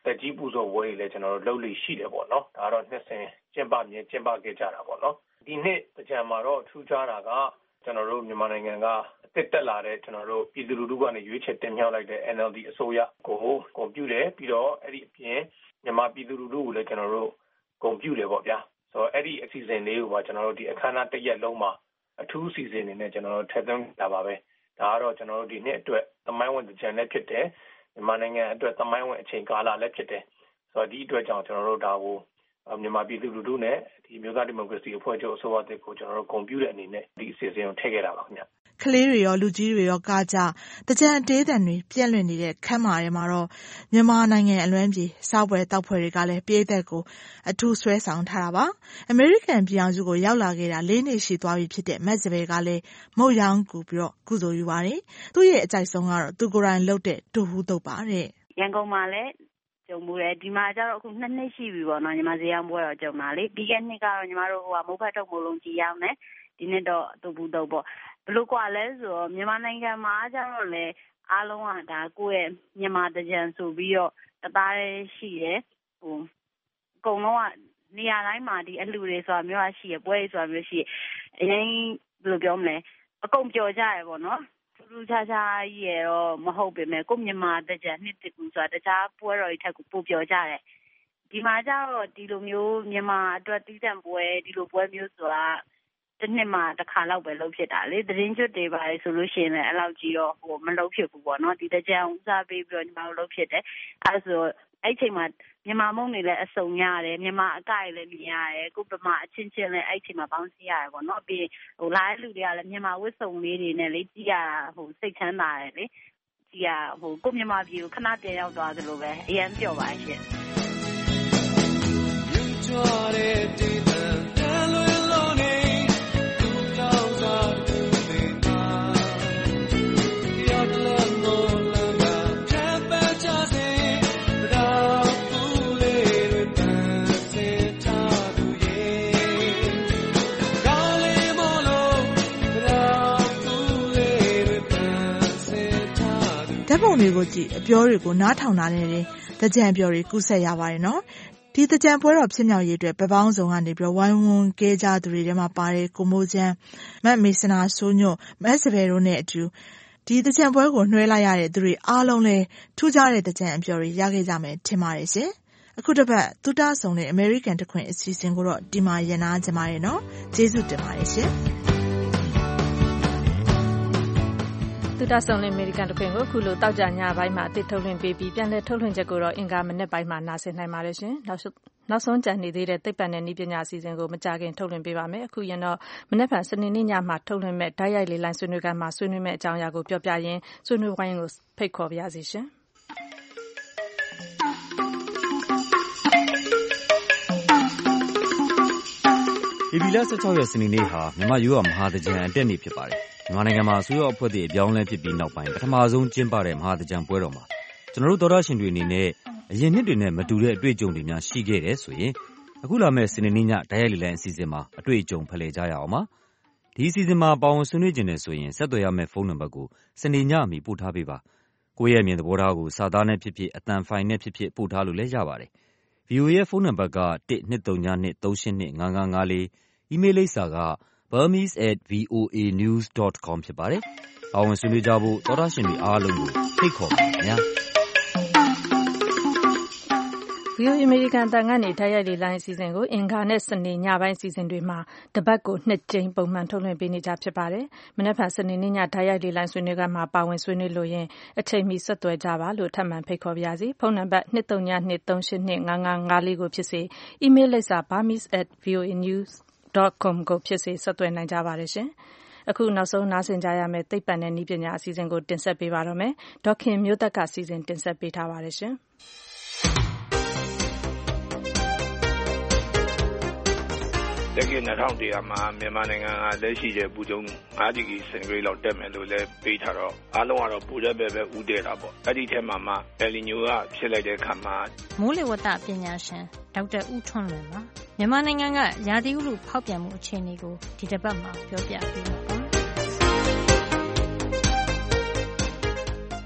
သက်ကြီးပူဇော်ပွဲတွေလည်းကျွန်တော်တို့လုပ်လို့ရှိတယ်ပေါ့နော်ဒါကတော့နှစ်စဉ်ကျင်းပမြင်ကျင်းပခဲ့ကြတာပေါ့နော်ဒီနှစ်တကြံမှာတော့ထူးခြားတာကကျွန်တော်တို့မြန်မာနိုင်ငံကအသစ်တက်လာတဲ့ကျွန်တော်တို့ပြည်သူလူထုကနေရွေးချယ်တင်မြှောက်လိုက်တဲ့ N L D အစိုးရကိုဂုဏ်ပြုတယ်ပြီးတော့အဲ့ဒီအပြင်မြန်မာပြည်သူလူထုကိုလည်းကျွန်တော်တို့ဂုဏ်ပြုတယ်ပေါ့ဗျာဆိုတော့အဲ့ဒီအစီအစဉ်လေးကိုပါကျွန်တော်တို့ဒီအခမ်းအနားတစ်ရက်လုံးမှာအထူးအစီအစဉ်တွေနဲ့ကျွန်တော်တို့ထည့်သွင်းလာပါပဲဒါကတော့ကျွန်တော်တို့ဒီနှစ်အတွက်သမိုင်းဝင်တကြံလည်းဖြစ်တယ်မြန်မာနိုင်ငံအတွက်သမိုင်းဝင်အချိန်ကာလလည်းဖြစ်တယ်ဆိုတော့ဒီအတွက်ကြောင့်ကျွန်တော်တို့ဒါကိုမြန်မာပြည်သူလူထုနဲ့ဒီမျိုးသားဒီမိုကရေစီအဖွဲ့ချုပ်အစိုးရတပ်ကိုကျွန်တော်တို့ဂုဏ်ပြုတဲ့အနေနဲ့ဒီအစီအစဉ်ကိုထည့်ခဲ့တာပါခင်ဗျကလေးတွေရောလူကြီးတွေရောကားကြတကြံတေးတန်တွေပြန့်လွင့်နေတဲ့ခမ်းမာထဲမှာတော့မြန်မာနိုင်ငံအလွမ်းပြေစားပွဲတောက်ဖွဲ့တွေကလည်းပြည်သက်ကိုအထူးဆွဲဆောင်ထားတာပါအမေရိကန်ပြည်အောင်စုကိုရောက်လာခဲ့တာလေးနှစ်ရှိသွားပြီဖြစ်တဲ့မက်စပယ်ကလည်းမုတ်ရောင်းကူပြီးတော့ကုသိုလ်ယူပါတယ်သူ့ရဲ့အကြိုက်ဆုံးကတော့သူကိုယ်တိုင်လုပ်တဲ့တူဟူးတုပ်ပါတဲ့ရန်ကုန်မှာလည်းကြုံမှုတယ်ဒီမှာကျတော့အခုနှစ်နှစ်ရှိပြီပေါ့နော်ညီမဈေးအောင်ပွဲတော့ကြုံတာလေပြီးခဲ့နှစ်ကတော့ညီမတို့ဟိုကမုတ်ဖတ်ထုတ်မိုးလုံးကြီးရောက်နေဒီနှစ်တော့တူဘူးတုပ်ပေါ့ဘလို့ကွာလဲဆိုတော့မြန်မာနိုင်ငံမှာကျတော့လေအားလုံးကဒါကိုယ့်ရဲ့မြန်မာတကြံဆိုပြီးတော့တသားလေးရှိတယ်ဟိုအကုန်လုံးကနေရာတိုင်းမှာဒီအလှူတွေဆိုတာမျိုးကရှိရပွဲတွေဆိုတာမျိုးရှိအရင်ဘယ်လိုပြောမလဲအကုန်ပျော်ကြရပေါ့နော်ထူးထူးခြားခြားကြီးရတော့မဟုတ်ပေမဲ့ကိုမြန်မာတကြံနှစ်တကူဆိုတာတခြားပွဲတော်တွေထက်ကိုပိုပျော်ကြတယ်ဒီမှာကျတော့ဒီလိုမျိုးမြန်မာအတွက်တီးတန့်ပွဲဒီလိုပွဲမျိုးဆိုတာတစ်နှစ်မှာတစ်ခါလောက်ပဲလုပ်ဖြစ်တာလေသတင်းကျွတ်တွေပါလေဆိုလို့ရှိရင်လည်းအဲ့လောက်ကြီးတော့ဟိုမလုပ်ဖြစ်ဘူးပေါ့နော်ဒီတကြံဦးစားပေးပြီးတော့ညီမတို့လုပ်ဖြစ်တယ်အဲ့ဆိုအဲ့ချိန်မှာမြန်မာမုံတွေလည်းအစုံရတယ်မြန်မာအကိုက်လည်းမြင်ရတယ်ကိုပမာအချင်းချင်းလည်းအဲ့ချိန်မှာပေါင်းစည်းရတယ်ပေါ့နော်ပြီးဟိုလာတဲ့လူတွေကလည်းမြန်မာဝတ်စုံလေးတွေနဲ့လေကြည့်ရတာဟိုစိတ်ချမ်းသာတယ်လေကြည့်ရဟိုကိုမြန်မာပြည်ကိုခဏတည်းရောက်သွားသလိုပဲအရင်ပြောပါရှင်ဓာတ်ပုံတွေကိုကြည့်အပြောတွေကိုနားထောင်တာနဲ့တကြံအပြောတွေကူးဆက်ရပါတယ်နော်ဒီတကြံပွဲတော်ဖြစ်မြောက်ရေးအတွက်ပပောင်းဆောင်ကနေပြီးဝိုင်းဝန်းကဲကြသူတွေထဲမှာပါတယ်ကိုမိုးချမ်းမတ်မေစနာဆိုးညွတ်မက်စပယ်တို့နဲ့အတူဒီတကြံပွဲကိုနှွှဲလိုက်ရတဲ့သူတွေအားလုံးလည်းထူးခြားတဲ့တကြံအပြောတွေရခဲ့ကြမယ်ထင်ပါတယ်ရှင်အခုတစ်ပတ်တူတာဆောင်တဲ့ American တခွင်အစီအစဉ်ကိုတော့ဒီမှာရနာကြပါရနော်ကျေးဇူးတင်ပါတယ်ရှင်တူတာဆောင်တဲ့အမေရိကန်တခွင်ကိုအခုလိုတောက်ကြညပိုင်းမှာအသစ်ထုတ်လွှင့်ပေးပြီးပြန်လည်ထုတ်လွှင့်ချက်ကိုတော့အင်္ဂါမနေ့ပိုင်းမှာနားဆင်နိုင်ပါတယ်ရှင်နောက်နောက်ဆုံးကြံနေသေးတဲ့သိပ္ပံနဲ့နည်းပညာအစီအစဉ်ကိုမကြခင်ထုတ်လွှင့်ပေးပါမယ်အခုရင်တော့မနေ့ကစနေနေ့ညမှာထုတ်လွှင့်မဲ့ဓာတ်ရိုက်လေးလိုင်းဆွေးနွေးခန်းမှာဆွေးနွေးမဲ့အကြောင်းအရာကိုပြောပြရင်းဆွေးနွေးဝိုင်းကိုဖိတ်ခေါ်ပါရစေရှင်ဧပြီလ၁၆ရက်စနေနေ့ဟာမြန်မာရိုးရာမဟာသကြံအတက်နေ့ဖြစ်ပါတယ်မြန်မာနိုင်ငံမှာအစိုးရအဖွဲ့တွေအပြောင်းလဲဖြစ်ပြီးနောက်ပိုင်းပထမဆုံးကျင်းပတဲ့မဟာသကြံပွဲတော်မှာကျွန်တော်တို့သောတရှင်တွေအနေနဲ့အရင်နှစ်တွေနဲ့မတူတဲ့အတွေ့အကြုံတွေများရှိခဲ့တယ်ဆိုရင်အခုလာမယ့်စနေနေ့ညဓာတ်ရိုက်လေးလိုင်းအစီအစဉ်မှာအတွေ့အကြုံဖလှယ်ကြရအောင်ပါဒီအစီအစဉ်မှာပါဝင်ဆွေးနွေးခြင်းနဲ့ဆိုရင်ဆက်သွယ်ရမယ့်ဖုန်းနံပါတ်ကိုစနေညအမီပို့ထားပေးပါကိုယ့်ရဲ့အမြင်သဘောထားကိုစာသားနဲ့ဖြစ်ဖြစ်အသံဖိုင်နဲ့ဖြစ်ဖြစ်ပို့ထားလို့လည်းရပါတယ် ဗွီအိုအေ ရဲ့ဖုန်းနံပါတ်ကone two three two three eight two five five fourအီးမေးလ်လိပ်စာက burmese at voanews dot com ဖြစ်ပါတယ်။ပါဝင်ဆွေးနွေးကြဖို့သောတရှင်တွေအားလုံးကိုဖိတ်ခေါ်ပါခင်ဗျာ။ဗွီအိုအေအမေရိကန်အသံကနေဓာတ်ရိုက်လေးလိုင်းအစီအစဉ်ကိုအင်္ဂါနဲ့စနေညပိုင်းအစီအစဉ်တွေမှာတပတ်ကိုနှစ်ကြိမ်ပုံမှန်ထုတ်လွှင့်ပေးနေကြဖြစ်ပါတယ်။မနက်ဖြန်စနေနေ့ညဓာတ်ရိုက်လေးလိုင်းဆွေးနွေးခန်းမှာပါဝင်ဆွေးနွေးလို့ရင်အချိန်မီဆက်သွယ်ကြပါလို့ထပ်မံဖိတ်ခေါ်ပါရစေ။ဖုန်းနံပါတ်two three two two eight two five five fourကိုဖြစ်စေအီးမေးလ်လိပ်စာ burmese at voanews dot com ကိုဖြစ်စေဆက်သွယ်နိုင်ကြပါတယ်ရှင်။အခုနောက်ဆုံးနားဆင်ကြရမယ့်သိပ္ပံနဲ့နည်းပညာအစီအစဉ်ကိုတင်ဆက်ပေးပါတော့မယ်။ဒေါခင်မျိုးသက်ကစီစဉ်တင်ဆက်ပေးထားပါတယ်ရှင်။တက္ကသိုလ်two thousandမှာမြန်မာနိုင်ငံကလက်ရှိတဲ့ပူချိန်fiveဒီဂရီစင်တီဂရိတ်လောက်တက်မယ်လို့လည်းပေးထားတော့အားလုံးကတော့ပူတဲ့ဘက်ပဲဥတည်တာပေါ့အဲ့ဒီထဲမှာမှEl Niñoကဖြစ်လိုက်တဲ့အခါမှာမိုးလေဝသပညာရှင်ဒေါက်တာဦးထွန်းလွင်ပါမြန်မာနိုင်ငံကရာသီဥတုဖောက်ပြန်မှုအခြေအနေကိုဒီတစ်ပတ်မှာပြောပြပေးပါမယ်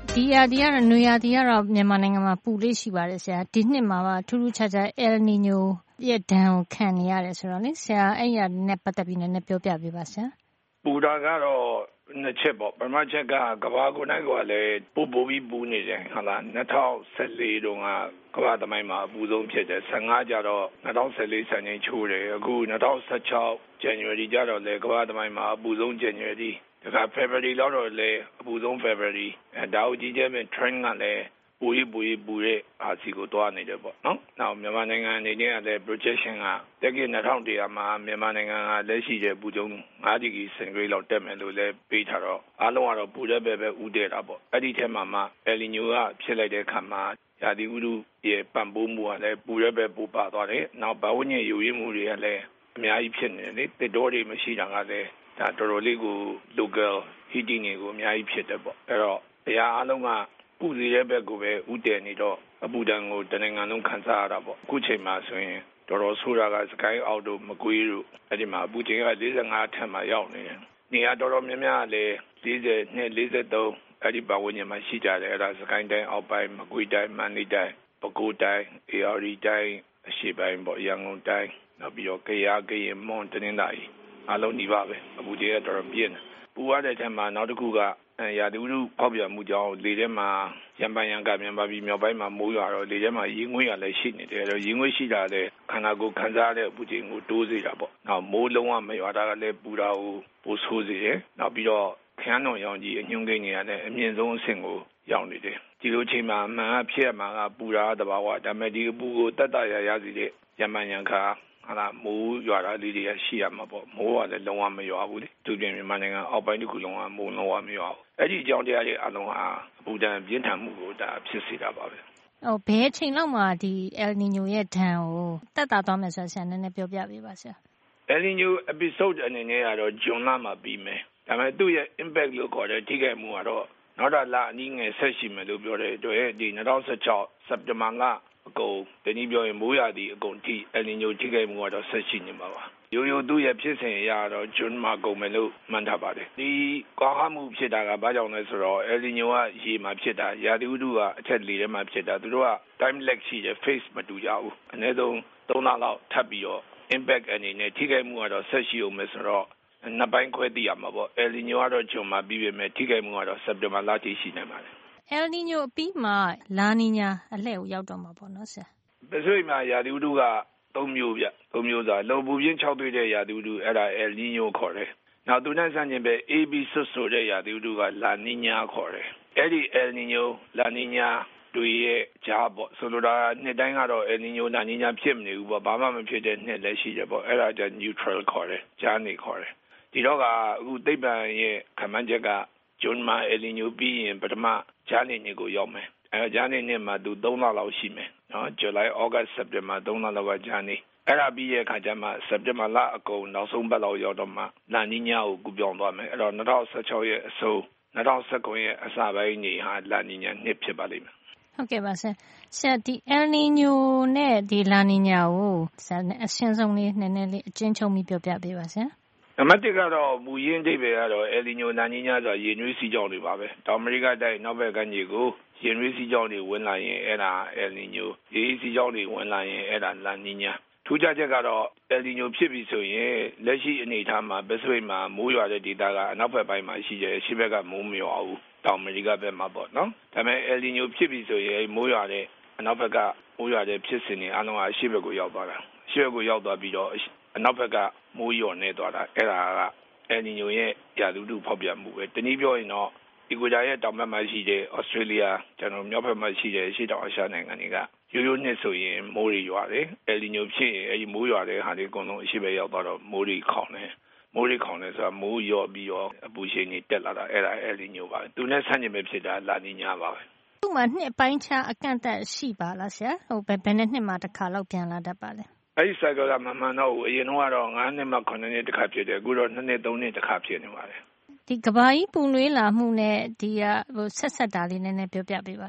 ဒီရာဒီကတော့နွေရာဒီကတော့မြန်မာနိုင်ငံမှာပူလေးရှိပါတယ်ဆရာဒီနှစ်မှာပါထူးထူးခြားခြား El Niño ရဲ့ဒဏ်ကိုခံနေရတယ်ဆိုတော့လေဆရာအဲ့ရနဲ့ပတ်သက်ပြီးနည်းနည်းပြောပြပေးပါဆရာပူတာကတော့နှစ်ချက်ပေါ့ပထမချက်ကကဘာကိုနိုင်ကလည်းပူပူပြီးပူနေတယ်ဟုတ်လား၂၀၁၄တုန်းကကဘာသမိုင်းမှာအပူဆုံးဖြစ်တယ်၁၅ကျတော့၂၀၁၄စံချိန်ချိုးတယ်အခု၂၀၁၆ January ကျတော့လေကဘာသမိုင်းမှာအပူဆုံး January ဒါက February လောက်တော့လေအပူဆုံး February အဲဒါကိုကြည့်ကြမယ် trend ကလည်းပူရီပူရီပူတဲ့အာစီကိုတွားနေတယ်ပေါ့နော်။နောက်မြန်မာနိုင်ငံအနေနဲ့လည်း projection ကတက္ကသိုလ်၂၁၀၀မှာမြန်မာနိုင်ငံကလက်ရှိတဲ့ပူကျုံ၅ဒီဂရီစင်တီဂရိတ်လောက်တက်မယ်လို့လည်းပေးထားတော့အားလုံးကတော့ပူတဲ့ပဲပဲဥတည်တာပေါ့။အဲ့ဒီထဲမှာမှ El Niño ကဖြစ်လိုက်တဲ့အခါမှာရာသီဥတုရဲ့ပံ့ပိုးမှုကလည်းပူတဲ့ပဲပူပါသွားတယ်။နောက်ဘဝညယူရင်းမှုတွေကလည်းအများကြီးဖြစ်နေတယ်လေ။တစ်တော်တွေမရှိတာကလည်းဒါတော်တော်လေးကို local heating တွေကိုအများကြီးဖြစ်တယ်ပေါ့။အဲ့တော့အရာအားလုံးကပူစီရဲ့ဘက်ကိုပဲဥတည်နေတော့အပူဒဏ်ကိုတနိုင်ငံလုံးခံစားရတာပေါ့အခုချိန်မှာဆိုရင်တော်တော်ဆိုးတာကစကိုင်းအောက်တို့မကွေးတို့အဲ့ဒီမှာအပူချိန်က၄၅ထက်မှရောက်နေတယ်နေရာတော်တော်များများလည်း၄၀နဲ့၄၃အဲ့ဒီပတ်ဝန်းကျင်မှာရှိကြတယ်အဲ့ဒါစကိုင်းတိုင်းအောက်ပိုင်းမကွေးတိုင်းမန္တလေးတိုင်းပဲခူးတိုင်းအေရရီတိုင်းအရှေ့ပိုင်းပေါ့ရန်ကုန်တိုင်းနောက်ပြီးတော့ကယားကရင်မွန်တနင်္သာရီအလုံးဒီပါပဲအပူချိန်ကတော်တော်ပြင်းတယ်ပူရတဲ့ထက်မှာနောက်တစ်ခုကရာသီဥတုဖောက်ပြန်မှုကြောင့်လေထဲမှာရံပန်ရံကမြန်မာပြည်မြောက်ပိုင်းမှာမိုးရွာတော့လေထဲမှာရေငွေ့ရလည်းရှိနေတယ်အဲ့တော့ရေငွေ့ရှိတာလည်းခန္ဓာကိုယ်ခံစားရတဲ့အပူချိန်ကိုတိုးစေတာပေါ့နောက်မိုးလုံးဝမရွာတာကလည်းပူတာကိုပိုဆိုးစေတယ်နောက်ပြီးတော့ခရမ်းတော်ရောင်ကြီးအညွှန်းကိန်းတွေကလည်းအမြင့်ဆုံးအဆင့်ကိုရောက်နေတယ်ဒီလိုချိန်မှာအမှန်အဖြစ်အမှန်ကပူတာတဘာဝဒါပေမဲ့ဒီအပူကိုတတ်တရရစီတဲ့ရံပန်ရံခါဟာလာမိုးရွာတာလေးတွေကရှိရမှာပေါ့မိုးကလည်းလုံးဝမရွာဘူးလေသူပြင်မြန်မာနိုင်ငံအောက်ပိုင်းတစ်ခုလုံးကမိုးလုံးဝမရွာဘူးအဲ့ဒီအကြောင်းတရားတွေအလုံးဟာအပူဒဏ်ပြင်းထန်မှုကိုဒါဖြစ်စေတာပါပဲဟိုဘယ်ချိန်လောက်မှဒီ El Niño ရဲ့ဒဏ်ကိုတက်တာသွားမယ်ဆိုဆရာနည်းနည်းပြောပြပေးပါဆရာ El Niño episode အနေနဲ့ကတော့ဂျွန်လမှာပြီးမယ်ဒါပေမဲ့သူ့ရဲ့ impact လို့ခေါ်တဲ့ထိခိုက်မှုကတော့နောက်တော့လအနည်းငယ်ဆက်ရှိမယ်လို့ပြောတဲ့အတွက်ဒီ၂၀၁၆စက်တင်ဘာလအကုန်တနည်းပြောရင်မိုးရာသီအကုန်ထိ El Niño ထိခိုက်မှုကတော့ဆက်ရှိနေမှာပါရိုးရိုးသူ့ရဲ့ဖြစ်စဉ်အရတော့ဂျွန်မှာကုန်မယ်လို့မှန်းထားပါတယ်ဒီကွာဟမှုဖြစ်တာကဘာကြောင့်လဲဆိုတော့ El Niño ကရေမှာဖြစ်တာရာသီဥတုကအထက်လေထဲမှာဖြစ်တာသူတို့က time lag ရှိတယ် phase မတူကြဘူးအနည်းဆုံး၃လလောက်ထပ်ပြီးတော့ impact အနေနဲ့ထိခိုက်မှုကတော့ဆက်ရှိအောင်မယ်ဆိုတော့နှစ်ပိုင်းခွဲသိရမှာပေါ့ El Niño ကတော့ဂျွန်မှာပြီးပြီမဲ့ထိခိုက်မှုကတော့စက်တင်ဘာလထိရှိနေပါတယ် El Niño အပြီးမှာလာနီညာအလှည့်ကိုရောက်တော့မှာပေါ့နော်ဆရာပစိဖိတ်မှာရာသီဥတုကသုံးမျိုးပြသုံးမျိုးစာလုံပူပြင်းခြောက်သွေးတဲ့ရာသီဥတုအဲ့ဒါ El Niño ခေါ်တယ်နောက်သူနဲ့ဆန့်ကျင်ပဲ A B ဆွတ်ဆိုတဲ့ရာသီဥတုက La Niña ခေါ်တယ်အဲ့ဒီ El Niño La Niña တွေရဲ့ကြားပေါ့ဆိုလိုတာနှစ်တိုင်းကတော့ El Niño La Niña ဖြစ်မနေဘူးပေါ့ဘာမှမဖြစ်တဲ့နှစ်လည်းရှိတယ်ပေါ့အဲ့ဒါကျ neutral ခေါ်တယ်ကြားနေခေါ်တယ်ဒီတော့ကအခုသိပ္ပံရဲ့ခန့်မှန်းချက်ကဂျွန်မှာ El Niño ပြီးရင်ပထမကြားနေနေကိုရောက်မယ်အဲကြားနေနေမှာသူ၃လလောက်ရှိမယ်နော်ဇူလိုင်ဩဂတ်စက်တင်ဘာ၃လလောက်ကကြားနေအဲ့ဒါပြီးရဲ့အခါကျမှစက်တင်ဘာလအကုန်နောက်ဆုံးပတ်လောက်ရောက်တော့မှလာနီညာကိုကူပြောင်းသွားမယ်အဲ့တော့၂၀၁၆ရဲ့အဆုံး၂၀၁၉ရဲ့အစပိုင်းနေဟာလာနီညာနှစ်ဖြစ်ပါလိမ့်မယ်ဟုတ်ကဲ့ပါဆရာဆရာဒီ El Niño နဲ့ဒီလာနီညာကိုဆရာအရှင်းဆုံးလေးနည်းနည်းလေးအကျဉ်းချုပ်ပြီးပြောပြပေးပါဆရာနံပါတ်၁ကတော့မူရင်းအိဗယ်ကတော့ El Niño La Niña ဆိုတာရေနွေးစီးကြောင်းတွေပါပဲတောင်အမေရိကတိုင်းနောက်ဘက်ကမ်းခြေကိုရေနွေးစီးကြောင်းတွေဝင်လာရင်အဲ့ဒါ El Niño ရေစီးကြောင်းတွေဝင်လာရင်အဲ့ဒါ La Niña ထူးခြားချက်ကတော့ El Niño ဖြစ်ပြီဆိုရင်လက်ရှိအနေအထားမှာပစိဖိတ်မှာမိုးရွာတဲ့ဒေသကအနောက်ဘက်ပိုင်းမှာရှိတယ်အရှေ့ဘက်ကမိုးမရွာဘူးတောင်အမေရိကဘက်မှာပေါ့နော်ဒါပေမဲ့ El Niño ဖြစ်ပြီဆိုရင်မိုးရွာတဲ့အနောက်ဘက်ကမိုးရွာတဲ့ဖြစ်စဉ်တွေအလုံးအရှေ့ဘက်ကိုရောက်သွားတာအရှေ့ဘက်ကိုရောက်သွားပြီးတော့အနောက်ဘက်ကမိုးရွာနေသွားတာအဲ့ဒါကEl Niño ရဲ့ရာသီဥတုဖောက်ပြန်မှုပဲတနည်းပြောရင်တော့အီကွေတာရဲ့တောင်ဘက်မှာရှိတဲ့ဩစတြေးလျကျွန်တော်မြောက်ဘက်မှာရှိတဲ့ရှေ့တောင်အာရှနိုင်ငံတွေကရိုးရိုးနှစ်ဆိုရင်မိုးတွေရွာတယ် El Niño ဖြစ်ရင်အဲဒီမိုးရွာတဲ့ဟာတွေအကုန်လုံးအရှိပဲရောက်သွားတော့မိုးတွေခေါင်တယ်မိုးတွေခေါင်တယ်ဆိုတာမိုးရော့ပြီးတော့အပူရှိန်တွေတက်လာတာအဲ့ဒါ El Niño ပါသူနဲ့ဆန့်ကျင်ပဲဖြစ်တာ La Niña ပါပဲသူ့မှာနှစ်ပိုင်းခြားအကန့်အသတ်ရှိပါလားဆရာဟိုဘယ်ဘယ်နှစ်နှစ်မှတစ်ခါလောက်ပြန်လာတတ်ပါလဲအဲ့ဒီ cycle ကမှန်မှန်တော့အရင်ကတော့၅နှစ်မှ၇နှစ်တစ်ခါဖြစ်တယ်အခုတော့၂နှစ်၃နှစ်တစ်ခါဖြစ်နေပါတယ်ဒီကဘာကြီးပူနွေးလာမှုနဲ့ဒီကဟိုဆက်ဆက်တာလေးနည်းနည်းပြောပြပေးပါဆရာ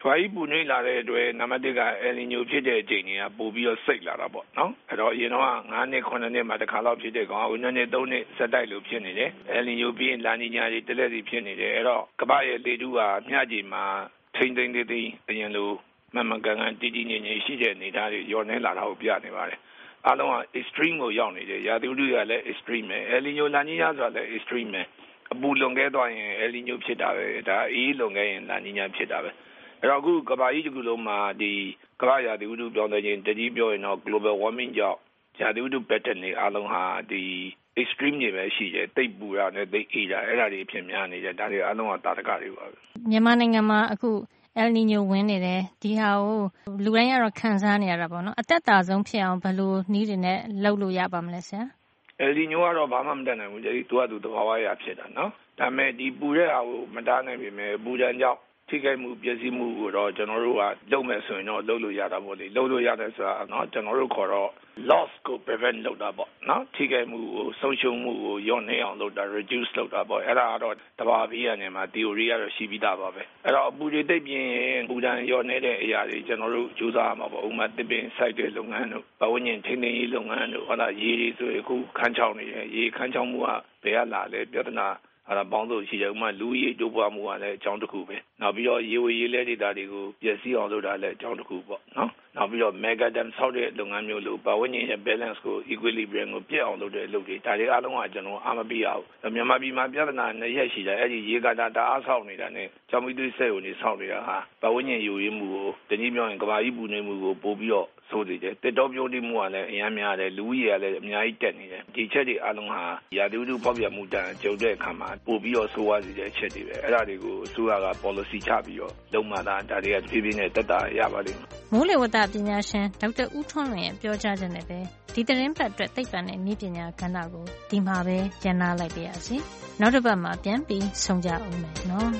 ထွားကြီးပူနွေးလာတဲ့အတွက်နံပါတ်တစ်က El Niño ဖြစ်တဲ့အချိန်တွေကပိုပြီးတော့စိတ်လာတာပေါ့နော်အဲ့တော့အရင်တော့ငါးနှစ်ခုနှစ်နှစ်မှာတစ်ခါလောက်ဖြစ်တဲ့ကောင်အခုနှစ်နှစ်သုံးနှစ်ဆက်တိုက်လို့ဖြစ်နေတယ် El Niño ပြီးရင် La Niña တွေတလက်စီဖြစ်နေတယ်အဲ့တော့ကမ္ဘာရဲ့လေထုကမျှခြေမှာထိမ့်သိမ့်သေးသေးအရင်လိုမမှန်ကန်ကန်တည်တည်ငြိမ်ငြိမ်ရှိတဲ့အနေအထားတွေညှော်နှဲလာတာကိုပြနေပါတယ်အားလုံးက extreme ကိုရောက်နေတယ်ရာသီဥတုကလည်း extreme ပဲ El Niño La Niña ဆိုတာလည်း extreme ပဲအပူလွန်ခဲ့သွားရင် El Niño ဖြစ်တာပဲဒါအေးလွန်ခဲ့ရင် La Niña ဖြစ်တာပဲအဲ့တော့အခုကမ္ဘာကြီးတစ်ခုလုံးမှာဒီကမ္ဘာရာသီဥတုပြောင်းလဲခြင်းတကြီးပြောရင်တော့ global warming ကြောင့်ရာသီဥတု pattern တွေအားလုံးဟာဒီ extreme တွေပဲရှိတယ်တိတ်ပူတာနဲ့တိတ်အေးတာအဲ့ဒါတွေအဖြစ်များနေတယ်ဒါတွေအားလုံးကတာတကတွေပါပဲမြန်မာနိုင်ငံမှာအခု El Niño ဝင်နေတယ်ဒီဟာကိုလူတိုင်းကတော့ခံစားနေရတာပေါ့နော်အသက်တာဆုံးဖြစ်အောင်ဘယ်လိုနည်းတွေနဲ့လုပ်လို့ရပါမလဲဆရာ El Niño ကတော့ဘာမှမတတ်နိုင်ဘူးဒီသူကသူသဘာဝအရာဖြစ်တာနော်ဒါပေမဲ့ဒီပူတဲ့ဟာကိုမတားနိုင်ပေမဲ့ပူဒဏ်ကြောင့်ထိခိုက်မှုပျက်စီးမှုကိုတော့ကျွန်တော်တို့ကလုပ်မယ်ဆိုရင်တော့လုပ်လို့ရတာပေါ့လေလုပ်လို့ရတယ်ဆိုတာနော်ကျွန်တော်တို့ခေါ်တော့ loss ကို prevent လုပ်တာပေါ့နော်ထိခိုက်မှုကိုဆုံးရှုံးမှုကိုညှော့နှဲအောင်လုပ်တာ reduce လုပ်တာပေါ့အဲ့ဒါကတော့တဘာပီးရနေမှာ theory ကတော့ရှိပြီးသားပါပဲအဲ့တော့အပူတွေတိတ်ပြင်းပူဒဏ်ညှော့နှဲတဲ့အရာတွေကျွန်တော်တို့ကြိုးစားရမှာပေါ့ဥပမာတစ်ပင်စိုက်တဲ့လုပ်ငန်းတို့ပတ်ဝန်းကျင်ထိန်းသိမ်းရေးလုပ်ငန်းတို့ဟုတ်လားရေတွေဆိုရင်အခုခန်းချောင်းနေတယ်ရေခန်းချောင်းမှုကဘယ်ကလာလဲပြဿနာအဲ့ဒါပေါင်းလို့ရှိတယ်ဥမာလူကြီးတိုးပွားမှုကလည်းအကြောင်းတစ်ခုပဲနောက်ပြီးတော့ရေဝေရေလဲဒေတာတွေကိုပျက်စီးအောင်လုပ်တာလည်းအကြောင်းတစ်ခုပေါ့နော်နောက်ပြီးတော့ mega dam ဆောက်တဲ့လုပ်ငန်းမျိုးလို့ပတ်ဝန်းကျင်ရဲ့ balance ကို equilibrium ကိုပြည့်အောင်လုပ်တဲ့လုပ်တွေဒါတွေအားလုံးကကျွန်တော်အားမပြရဘူးမြန်မာပြည်မှာပြဿနာနှစ်ရက်ရှိတယ်အဲ့ဒီရေကာတာတအားဆောက်နေတာနဲ့ကြောင်မီသွေးဆက်ကိုနေဆောက်နေတာဟာပတ်ဝန်းကျင်ယူရင်းမှုကိုတနည်းပြောရင်ကမ္ဘာကြီးပူနွေးမှုကိုပို့ပြီးတော့ဆိုသေးတယ်တက်တော့ပြုံးတိမှုကလည်းအများများတယ်လူကြီးကလည်းအများကြီးတက်နေတယ်ဒီချက်တွေအားလုံးဟာရာသီဥတုပေါက်ပြမှုတန်ကြုံတဲ့အခါမှာပို့ပြီးတော့ဆိုးဝါးစေတဲ့ချက်တွေပဲအဲ့ဒါတွေကိုအစိုးရက policy ချပြီးတော့လုံမှသာဒါတွေကဖြည်းဖြည်းနဲ့တက်တာရပါလိမ့်မယ်မိုးလေဝသပညာရှင်ဒေါက်တာဦးထွန်းလွင်ရဲ့ပြောကြားချက်နဲ့ပဲဒီသတင်းပတ်အတွက်သိပ္ပံနဲ့နည်းပညာကဏ္ဍကိုဒီမှာပဲကျန်နာလိုက်ပါရစေနောက်တစ်ပတ်မှာပြန်ပြီးဆုံကြအောင်မယ်နော်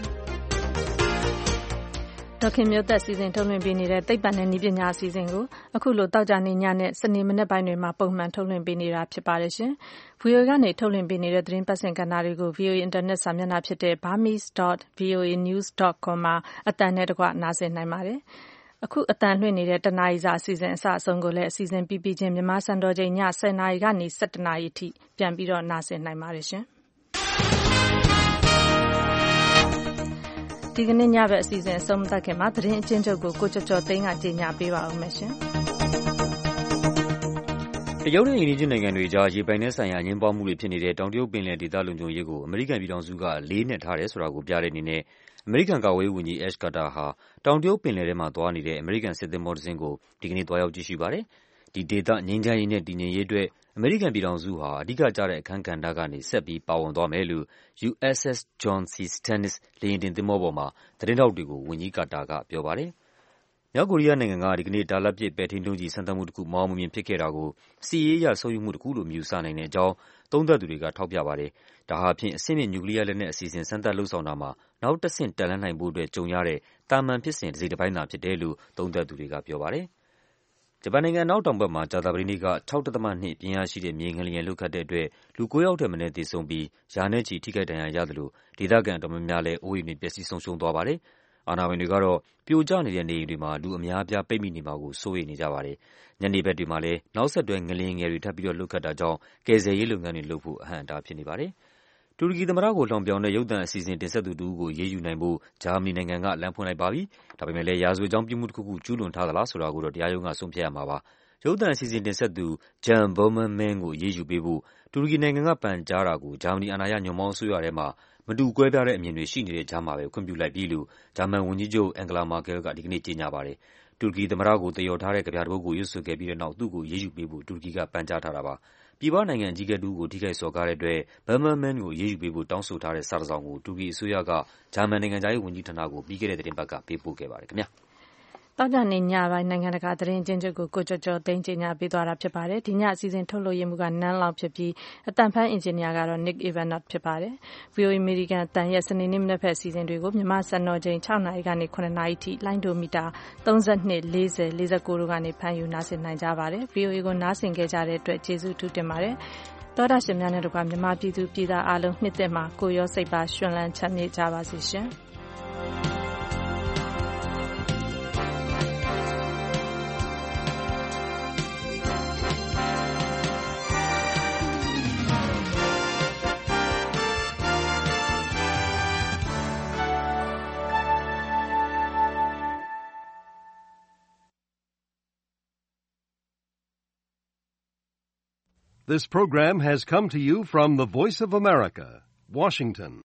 ဒေါက်ခင်မျိုးသက်စီစဉ်ထုတ်လွှင့်ပေးနေတဲ့သိပ္ပံနဲ့နည်းပညာအစီအစဉ်ကိုအခုလိုတောက်ကြနေညနဲ့စနေမနေ့ပိုင်းတွေမှာပုံမှန်ထုတ်လွှင့်ပေးနေတာဖြစ်ပါတယ်ရှင်။ဗီအိုအေ ကနေထုတ်လွှင့်ပေးနေတဲ့သတင်းပတ်စင်ကဏ္ဍတွေကို ဗီအိုအေ Internet စာမျက်နှာဖြစ်တဲ့ burmese dot voanews dot com မှာအသံနဲ့တကွနားဆင်နိုင်ပါတယ်။အခုအသံလွှင့်နေတဲ့တနာရီစာအစီအစဉ်အစအဆုံးကိုလည်းအစီအစဉ်ပြီးပြီးချင်းမြန်မာစံတော်ချိန်ညဆယ်နာရီကနေဆယ်တစ်နာရီအထိပြန်ပြီးတော့နားဆင်နိုင်ပါတယ်ရှင်။ဒီကနေ့ညဘက်အစီအစဉ်အဆုံးသတ်ခင်မှာသတင်းအချင်းချုပ်ကိုကိုကျော်ကျော်သိန်းကကြေညာပေးပါဦးမယ်ရှင်။တရုတ်နဲ့အိန္ဒိယနိုင်ငံတွေကြားရေပိုင်နက်ဆိုင်ရာအငြင်းပွားမှုတွေဖြစ်နေတဲ့တောင်တရုတ်ပင်လယ်ဒေသလုံခြုံရေးကိုအမေရိကန်ပြည်ထောင်စုကလေးနက်ထားတယ်ဆိုတာကိုပြတဲ့အနေနဲ့အမေရိကန်ကာကွယ်ရေးဝန်ကြီး Ash Carter ဟာတောင်တရုတ်ပင်လယ်ထဲမှာသွားနေတဲ့အမေရိကန်စစ်သင်္ဘောတစ်စင်းကိုဒီကနေ့သွားရောက်ကြည့်ရှုပါတယ်။ဒီဒေသငြိမ်းချမ်းရေးနဲ့တည်ငြိမ်ရေးအတွက်အမေရိကန်ပြည်ထောင်စုဟာအဓိကကျတဲ့အခန်းကဏ္ဍကနေဆက်ပြီးပါဝင်သွားမယ်လို့ U S S John C. Stennis လေယာဉ်တင်သင်္ဘောပေါ်မှာသတင်းထောက်တွေကိုဝန်ကြီးကာတာကပြောပါတယ်။မြောက်ကိုရီးယားနိုင်ငံကဒီကနေ့တာလတ်ပစ်ပဲ့ထိန်းဒုံးကျည်စမ်းသပ်မှုတစ်ခုမအောင်မမြင်ဖြစ်ခဲ့တာကိုစစ်ရေးအရဆုတ်ယုတ်မှုတစ်ခုလို့မြင်ဆနိုင်တဲ့အကြောင်းသုံးသပ်သူတွေကထောက်ပြပါတယ်။ဒါဟာဖြင့်အဆင့်မြင့်နျူကလ িয়ার လက်နက်အစီအစဉ်စမ်းသပ်လုပ်ဆောင်တာမှာနောက်တစ်ဆင့်တက်လှမ်းနိုင်ဖို့အတွက်ကြုံရတဲ့တာမန်ဖြစ်စဉ်တစ်စိတ်တစ်ပိုင်းသာဖြစ်တယ်လို့သုံးသပ်သူတွေကပြောပါတယ်။ဂျပန်နိုင်ငံအနောက်တောင်ဘက်မှာကြာသပတေးနေ့က ၆.၂ ပြင်းအားရှိတဲ့မြေငလျင်လှုပ်ခတ်တဲ့အတွက်လူကိုးယောက်ထက်မနည်းသေဆုံးပြီးရာနဲ့ချီထိခိုက်ဒဏ်ရာရသလိုဒေသခံအတော်များများလည်းအိုးအိမ်တွေပျက်စီးဆုံးရှုံးသွားပါတယ်။အာဏာပိုင်တွေကတော့ပြိုကျနေတဲ့နေအိမ်တွေမှာလူအများအပြားပိတ်မိနေမှာကိုစိုးရိမ်နေကြပါတယ်။ညနေဘက်တွေမှာလည်းနောက်ဆက်တွဲငလျင်ငယ်တွေထပ်ပြီးတော့လှုပ်ခတ်တာကြောင့်ကယ်ဆယ်ရေးလုပ်ငန်းတွေလုပ်ဖို့အဟန့်အတားဖြစ်နေပါတယ်။တူရကီသမ္မတကိုလှောင်ပြောင်တဲ့ရုပ်သံအစီအစဉ်တင်ဆက်သူတစ်ဦးကိုအရေးယူနိုင်ဖို့ဂျာမနီနိုင်ငံကလမ်းဖွင့်လိုက်ပါပြီ။ဒါပေမဲ့လည်းရာဇဝတ်ကြောင်းပြစ်မှုတစ်ခုခုကျူးလွန်ထားသလားဆိုတာကိုတော့တရားရုံးကဆုံးဖြတ်ရမှာပါ။ရုပ်သံအစီအစဉ်တင်ဆက်သူ Jan Böhmermann ကိုအရေးယူပေးဖို့တူရကီနိုင်ငံကပန်ကြားတာကိုဂျာမနီအာဏာရညွန့်ပေါင်းအစိုးရထဲမှာမတူကွဲပြားတဲ့အမြင်တွေရှိနေတဲ့ကြားမှာပဲခွင့်ပြုလိုက်ပြီလို့ဂျာမန်ဝန်ကြီးချုပ် Angela Merkel ကဒီကနေ့ကြေညာပါတယ်။တူရကီသမ္မတကိုသရော်ထားတဲ့ကဗျာတစ်ပုဒ်ကိုရွတ်ဆိုခဲ့ပြီးတဲ့နောက်သူ့ကိုအရေးယူပေးဖို့တူရကီကပန်ကြားထားတာပါ။ပြည်ပနိုင်ငံအကြီးအကဲတစ်ဦးကိုထိခိုက်စော်ကားတဲ့အတွက် Böhmermann ကိုအရေးယူပေးဖို့တောင်းဆိုထားတဲ့စာတစ်စောင်ကိုတူရကီအစိုးရကဂျာမန်နိုင်ငံခြားရေးဝန်ကြီးဌာနကိုပြီးခဲ့တဲ့သီတင်းပတ်ကပေးပို့ခဲ့ပါတယ်ခင်ဗျာ။တောက်ကြနေညပိုင်းနိုင်ငံတကာသတင်းအချင်းချုပ်ကိုကိုကျော်ကျော်သိန်းကြေညာပေးသွားတာဖြစ်ပါတယ်။ဒီညအစီအစဉ်ထုတ်လွှင့်ရမှုကနန်းလောက်ဖြစ်ပြီးအတန်ဖန်အင်ဂျင်နီယာကတော့ Nick Evanot ဖြစ်ပါတယ်။ ဗွီအိုအေ American အတန်ရဲ့စနေနေ့မနက်ဖက်အစီအစဉ်တွေကိုမြန်မာစံတော်ချိန်၆နာရီကနေ၇နာရီထိလိုင်းဒိုမီတာ၃၂ ၄၀ ၄၉တို့ကနေဖမ်းယူနားဆင်နိုင်ကြပါတယ်။ ဗွီအိုအေကိုနားဆင်ခဲ့ကြတဲ့အတွက်ကျေးဇူးထူးတင်ပါတယ်။သောတာရှင်များနဲ့တကွာမြန်မာပြည်သူပြည်သားအားလုံးနှစ်သက်မှာကိုရောစိတ်ပါရှင်လန်းချမ်းမြေ့ကြပါစေရှင်။ This program has come to you from the Voice of America, Washington.